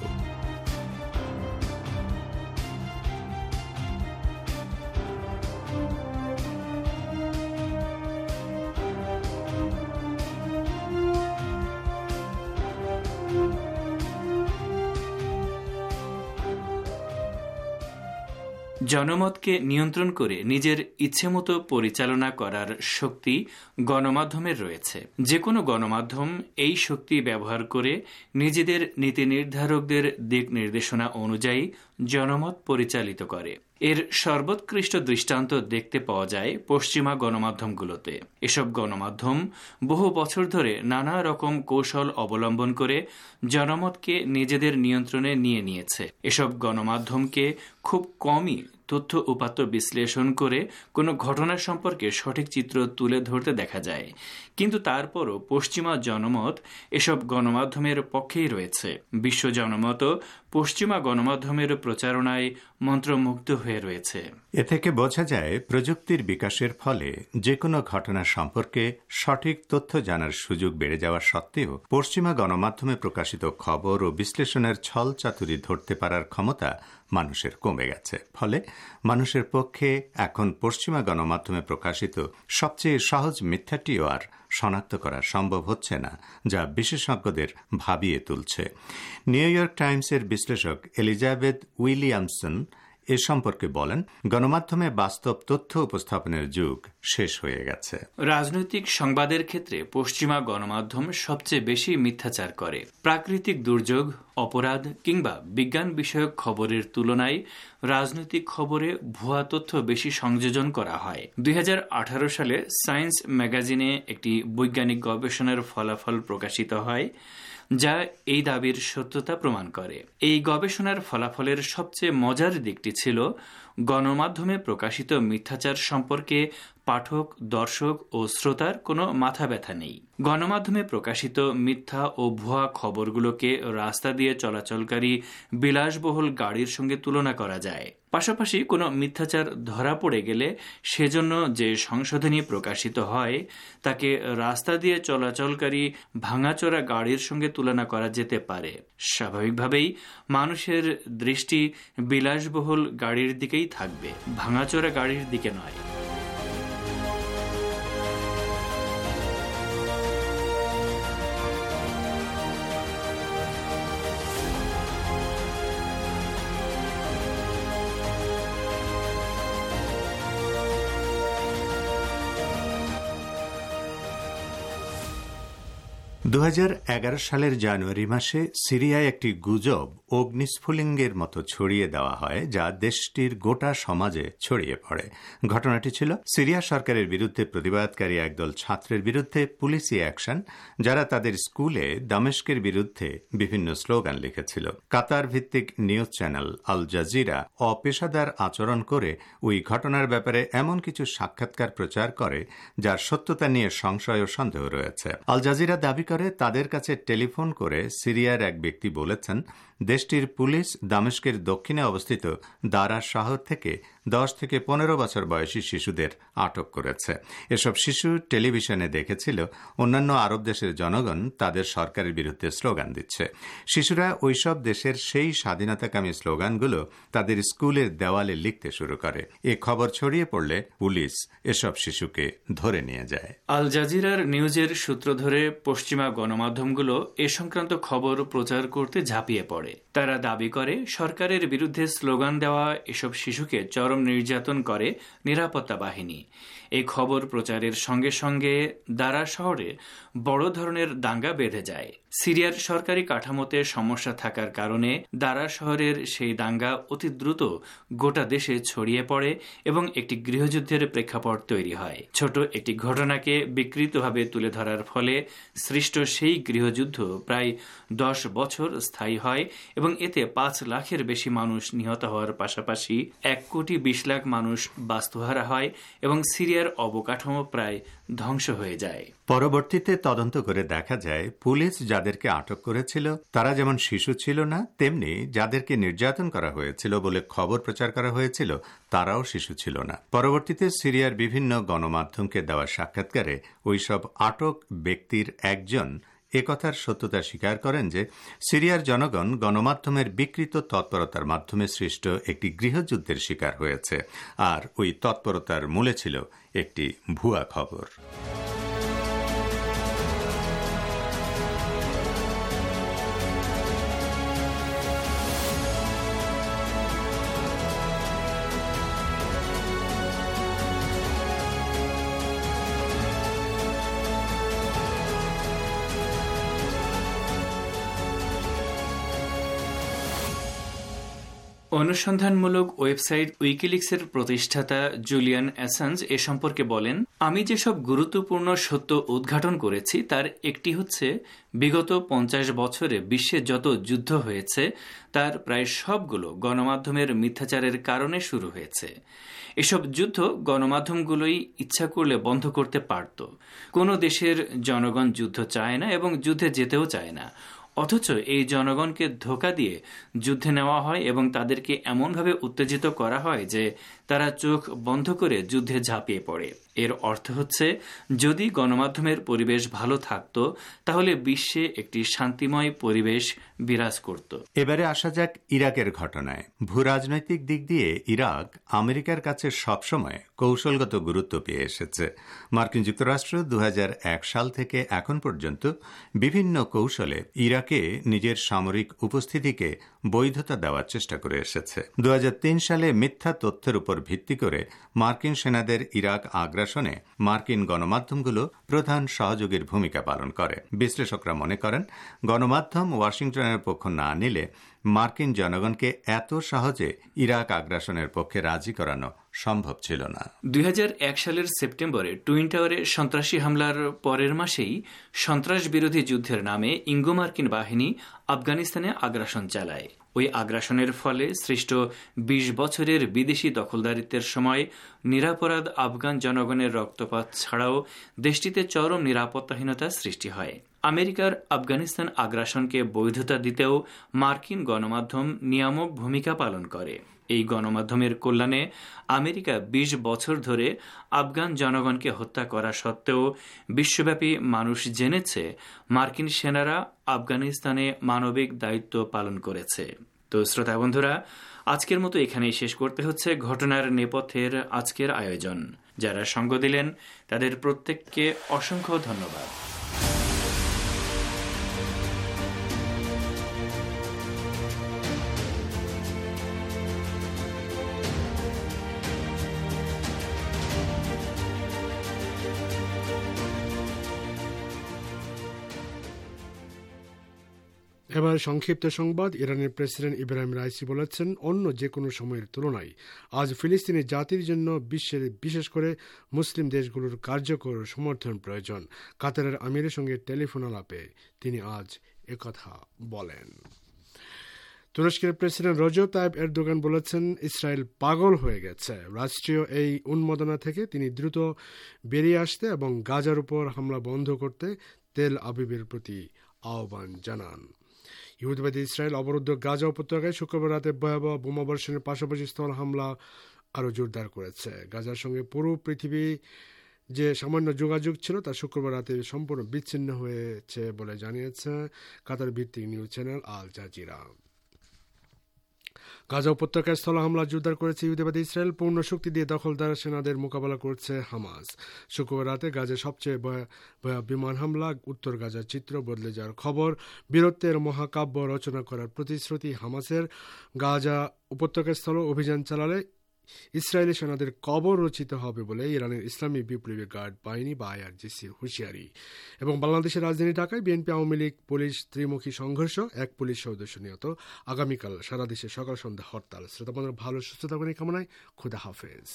জনমতকে নিয়ন্ত্রণ করে নিজের ইচ্ছেমতো পরিচালনা করার শক্তি গণমাধ্যমের রয়েছে। যে কোনো গণমাধ্যম এই শক্তি ব্যবহার করে নিজেদের নীতি নির্ধারকদের দিক নির্দেশনা অনুযায়ী জনমত পরিচালিত করে। এর সর্বোৎকৃষ্ট দৃষ্টান্ত দেখতে পাওয়া যায় পশ্চিমা গণমাধ্যমগুলোতে। এসব গণমাধ্যম বহু বছর ধরে নানা রকম কৌশল অবলম্বন করে জনমতকে নিজেদের নিয়ন্ত্রণে নিয়ে নিয়েছে। এসব গণমাধ্যমকে খুব কমই তথ্য উপাত্ত বিশ্লেষণ করে কোনো ঘটনা সম্পর্কে সঠিক চিত্র তুলে ধরতে দেখা যায়। কিন্তু তারপরও পশ্চিমা জনমত এসব গণমাধ্যমের পক্ষেই রয়েছে। বিশ্ব জনমত পশ্চিমা গণমাধ্যমের প্রচারণায় মন্ত্রমুগ্ধ হয়ে রয়েছে। এ থেকে বোঝা যায় প্রযুক্তির বিকাশের ফলে যে কোনো ঘটনা সম্পর্কে সঠিক তথ্য জানার সুযোগ বেড়ে যাওয়া সত্ত্বেও পশ্চিমা গণমাধ্যমে প্রকাশিত খবর ও বিশ্লেষণের ছল চাতুরি ধরতে পারার ক্ষমতা মানুষের কমে গেছে। ফলে মানুষের পক্ষে এখন পশ্চিমা গণমাধ্যমে প্রকাশিত সবচেয়ে সহজ মিথ্যাটিও আর শনাক্ত করা সম্ভব হচ্ছে না, যা বিশেষজ্ঞদের ভাবিয়ে তুলছে। নিউ ইয়র্ক টাইমসের বিশ্লেষক এলিজাবেথ উইলিয়ামসন এ সম্পর্কে বলেন, গণমাধ্যমে বাস্তব তথ্য উপস্থাপনের যুগ শেষ হয়ে গেছে। রাজনৈতিক সংবাদের ক্ষেত্রে পশ্চিমা গণমাধ্যম সবচেয়ে বেশি মিথ্যাচার করে। প্রাকৃতিক দুর্যোগ, অপরাধ কিংবা বিজ্ঞান বিষয়ক খবরের তুলনায় রাজনৈতিক খবরে ভুয়া তথ্য বেশি সংযোজন করা হয়। 2018 সালে সায়েন্স ম্যাগাজিনে একটি বৈজ্ঞানিক গবেষণার ফলাফল প্রকাশিত হয়, যা এই দাবির সত্যতা প্রমাণ করে। এই গবেষণার ফলাফলের সবচেয়ে মজার দিকটি ছিল গণমাধ্যমে প্রকাশিত মিথ্যাচার সম্পর্কে পাঠক, দর্শক ও শ্রোতার কোনো মাথা ব্যথা নেই। গণমাধ্যমে প্রকাশিত মিথ্যা ও ভুয়া খবরগুলোকে রাস্তা দিয়ে চলাচলকারী বিলাসবহুল গাড়ির সঙ্গে তুলনা করা যায়। পাশাপাশি কোনো মিথ্যাচার ধরা পড়ে গেলে সেজন্য যে সংশোধনী প্রকাশিত হয় তাকে রাস্তা দিয়ে চলাচলকারী ভাঙাচোরা গাড়ির সঙ্গে তুলনা করা যেতে পারে। স্বাভাবিকভাবেই মানুষের দৃষ্টি বিলাসবহুল গাড়ির দিকেই থাকবে, ভাঙাচোরা গাড়ির দিকে নয়। সালের জানুয়ারি মাসে সিরিয়ায় একটি গুজব অগ্নিস্ফুলিঙ্গের মতো ছড়িয়ে দেওয়া হয়, যা দেশটির গোটা সমাজে ছড়িয়ে পড়ে। ঘটনাটি ছিল সিরিয়া সরকারের বিরুদ্ধে প্রতিবাদকারী একদল ছাত্রের বিরুদ্ধে পুলিশি অ্যাকশন, যারা তাদের স্কুলে দামেস্কের বিরুদ্ধে বিভিন্ন স্লোগান লিখেছিল। কাতার ভিত্তিক নিউজ চ্যানেল আল জাজিরা অপেশাদার আচরণ করে ওই ঘটনার ব্যাপারে এমন কিছু সাক্ষাৎকার প্রচার করে যার সত্যতা নিয়ে সংশয় ও সন্দেহ রয়েছে। আল জাজিরা দাবি করে তাদের কাছে টেলিফোন করে সিরিয়ার এক ব্যক্তি বলেছেন দেশটির পুলিশ দামেস্কের দক্ষিণে অবস্থিত দারা শহর থেকে 10 থেকে 15 বছর বয়সী শিশুদের আটক করেছে। এসব শিশু টেলিভিশনে দেখেছিল অন্যান্য আরব দেশের জনগণ তাদের সরকারের বিরুদ্ধে স্লোগান দিচ্ছে। শিশুরা ওইসব দেশের সেই স্বাধীনতাকামী স্লোগানগুলো তাদের স্কুলের দেওয়ালে লিখতে শুরু করে। এ খবর ছড়িয়ে পড়লে পুলিশ এসব শিশুকে ধরে নিয়ে যায়। আল জাজিরার নিউজের সূত্র ধরে পশ্চিমা গণমাধ্যমগুলো এ সংক্রান্ত খবর প্রচার করতে ঝাঁপিয়ে পড়ে। তারা দাবি করে সরকারের বিরুদ্ধে স্লোগান দেওয়া এসব শিশুকে চরম নির্যাতন করে নিরাপত্তা বাহিনী। এই খবর প্রচারের সঙ্গে সঙ্গে দারা শহরে বড় ধরনের দাঙ্গা বেঁধে যায়। সিরিয়ার সরকারি কাঠামোতে সমস্যা থাকার কারণে দারা শহরের সেই দাঙ্গা অতি দ্রুত গোটা দেশে ছড়িয়ে পড়ে এবং একটি গৃহযুদ্ধের প্রেক্ষাপট তৈরি হয়। ছোট একটি ঘটনাকে বিকৃতভাবে তুলে ধরার ফলে সৃষ্ট সেই গৃহযুদ্ধ প্রায় 10 বছর স্থায়ী হয় এবং এতে 5 লাখের বেশি মানুষ নিহত হওয়ার পাশাপাশি 1,20,00,000 মানুষ বাস্তুহারা হয় এবং সিরিয়ার অবকাঠামো প্রায় ধ্বংস হয়ে যায়। পরবর্তীতে তদন্ত করে দেখা যায় পুলিশ যাদেরকে আটক করেছিল তারা যেমন শিশু ছিল না, তেমনি যাদেরকে নির্যাতন করা হয়েছিল বলে খবর প্রচার করা হয়েছিল তারাও শিশু ছিল না। পরবর্তীতে সিরিয়ার বিভিন্ন গণমাধ্যমকে দেওয়া সাক্ষাৎকারে ওইসব আটক ব্যক্তির একজন একথার সত্যতা স্বীকার করেন যে সিরিয়ার জনগণ গণমাধ্যমের বিকৃত তৎপরতার মাধ্যমে সৃষ্ট একটি গৃহযুদ্ধের শিকার হয়েছে, আর ওই তৎপরতার মূলে ছিল একটি ভুয়া খবর। অনুসন্ধানমূলক ওয়েবসাইট উইকিলিক্সের প্রতিষ্ঠাতা জুলিয়ান অ্যাসাঞ্জ এ সম্পর্কে বলেন, আমি যেসব গুরুত্বপূর্ণ সত্য উদ্ঘাটন করেছি তার একটি হচ্ছে বিগত 50 বছরে বিশ্বে যত যুদ্ধ হয়েছে তার প্রায় সবগুলো গণমাধ্যমের মিথ্যাচারের কারণে শুরু হয়েছে। এসব যুদ্ধ গণমাধ্যমগুলোই ইচ্ছা করলে বন্ধ করতে পারত। কোনো দেশের জনগণ যুদ্ধ চায় না এবং যুদ্ধে যেতেও চায় না, অথচ এই জনগণকে ধোঁকা দিয়ে যুদ্ধে নেওয়া হয় এবং তাদেরকে এমনভাবে উত্তেজিত করা হয় যে তারা চোখ বন্ধ করে যুদ্ধে ঝাঁপিয়ে পড়ে। এর অর্থ হচ্ছে যদি গণমাধ্যমের পরিবেশ ভালো থাকত তাহলে বিশ্বে একটি শান্তিময় পরিবেশ বিরাজ করত। এবারে আসা যাক ইরাকের ঘটনায়। ভূরাজনৈতিক দিক দিয়ে ইরাক আমেরিকার কাছে সবসময় কৌশলগত গুরুত্ব পেয়ে এসেছে। মার্কিন যুক্তরাষ্ট্র 2001 সাল থেকে এখন পর্যন্ত বিভিন্ন কৌশলে ইরাকে নিজের সামরিক উপস্থিতিকে বৈধতা দেওয়ার চেষ্টা করে এসেছে। 2003 সালে মিথ্যা তথ্যের উপর ভিত্তি করে মার্কিন সেনাদের ইরাক আগ্রাসনে মার্কিন গণমাধ্যমগুলো প্রধান সহযোগীর ভূমিকা পালন করে। বিশ্লেষকরা মনে করেন গণমাধ্যম ওয়াশিংটনের পক্ষ না নিলে মার্কিন জনগণকে এত সহজে ইরাক আগ্রাসনের পক্ষে রাজি করানো সম্ভব ছিল না। 2001 সালের সেপ্টেম্বরে টুইন টাওয়ারে সন্ত্রাসী হামলার পরের মাসেই সন্ত্রাস বিরোধী যুদ্ধের নামে ইঙ্গো মার্কিন বাহিনী আফগানিস্তানে আগ্রাসন চালায়। ওই আগ্রাসনের ফলে সৃষ্ট ২০ বছরের বিদেশি দখলদারিত্বের সময় নিরাপরাধ আফগান জনগণের রক্তপাত ছাড়াও দেশটিতে চরম নিরাপত্তাহীনতা সৃষ্টি হয়। আমেরিকার আফগানিস্তান আগ্রাসনকে বৈধতা দিতেও মার্কিন গণমাধ্যম নিয়ামক ভূমিকা পালন করে। এই গণমাধ্যমের কল্যাণে আমেরিকা ২০ বছর ধরে আফগান জনগণকে হত্যা করা সত্ত্বেও বিশ্বব্যাপী মানুষ জেনেছে মার্কিন সেনারা আফগানিস্তানে মানবিক দায়িত্ব পালন করেছে। তো শ্রোতা বন্ধুরা, আজকের মতো এখানেই শেষ করতে হচ্ছে ঘটনার নেপথ্যের আজকের আয়োজন। যারা সঙ্গ দিলেন তাদের প্রত্যেককে অসংখ্য ধন্যবাদ। এবার সংক্ষিপ্ত সংবাদ। ইরানের প্রেসিডেন্ট ইব্রাহিম রাইসি বলেছেন, অন্য যে কোনো সময়ের তুলনায় আজ ফিলিস্তিনি জাতির জন্য বিশ্বের বিশেষ করে মুসলিম দেশগুলোর কার্যকর সমর্থন প্রয়োজন। কাতারের আমিরের সঙ্গে টেলিফোন আলাপে তিনি আজ একথা বলেন। তুরস্কের প্রেসিডেন্ট রজব তাইব এরদোগান বলেছেন, ইসরায়েল পাগল হয়ে গেছে। রাষ্ট্রীয় এই উন্মাদনা থেকে তিনি দ্রুত বেরিয়ে আসতে এবং গাজার উপর হামলা বন্ধ করতে তেল আবিবের প্রতি আহ্বান জানান। ইহুদিবাদী ইসরায়েল অবরুদ্ধ গাজা উপত্যকায় শুক্রবার রাতে ভয়াবহ বোমাবর্ষণের পাশাপাশি স্থল হামলা আরও জোরদার করেছে। গাজার সঙ্গে পুরো পৃথিবী যে সামান্য যোগাযোগ ছিল তা শুক্রবার রাতে সম্পূর্ণ বিচ্ছিন্ন হয়েছে বলে জানিয়েছে কাতার ভিত্তিক news channel Al Jazeera. Gaza উপত্যকায় স্থল হামলা জোরদার করেছে ইহুদিবাদী ইসরায়েল। পূর্ণ শক্তি দিয়ে দখলদার সেনাদের মোকাবেলা করছে হামাস। শুক্রবার রাতে গাজায় সবচেয়ে ভয়াবহ বিমান হামলা, উত্তর গাজার চিত্র বদলে যাওয়ার খবর, বীরত্বের মহাকাব্য রচনা করার প্রতিশ্রুতি হামাসের। গাজা উপত্যকায় স্থল অভিযান চালালে ইসরায়েলি সেনাদের কবর রচিত হবে বলে ইরানের ইসলামী বিপ্লবী গার্ড বাহিনী বা আইআরজিসির হুঁশিয়ারি। এবং বাংলাদেশের রাজধানী ঢাকায় বিএনপি আওয়ামী লীগ পুলিশ ত্রিমুখী সংঘর্ষ, এক পুলিশ সদস্য নিহত। আগামীকাল সারা দেশে সকাল সন্ধ্যা হরতাল। শ্রোতা বন্ধুরা, ভালো সুস্থ থাকুন এই কামনায়। খুদা হাফেজ।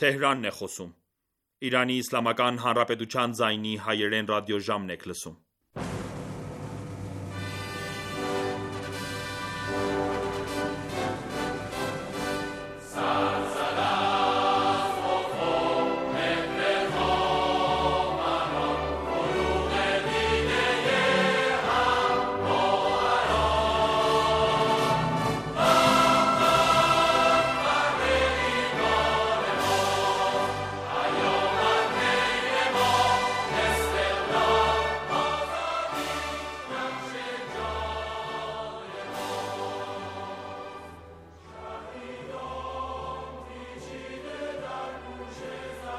Թեհրանն է խոսում։ Իրանի Իսլամական Հանրապետության ձայնի հայերեն ռադիոժամն եք լսում։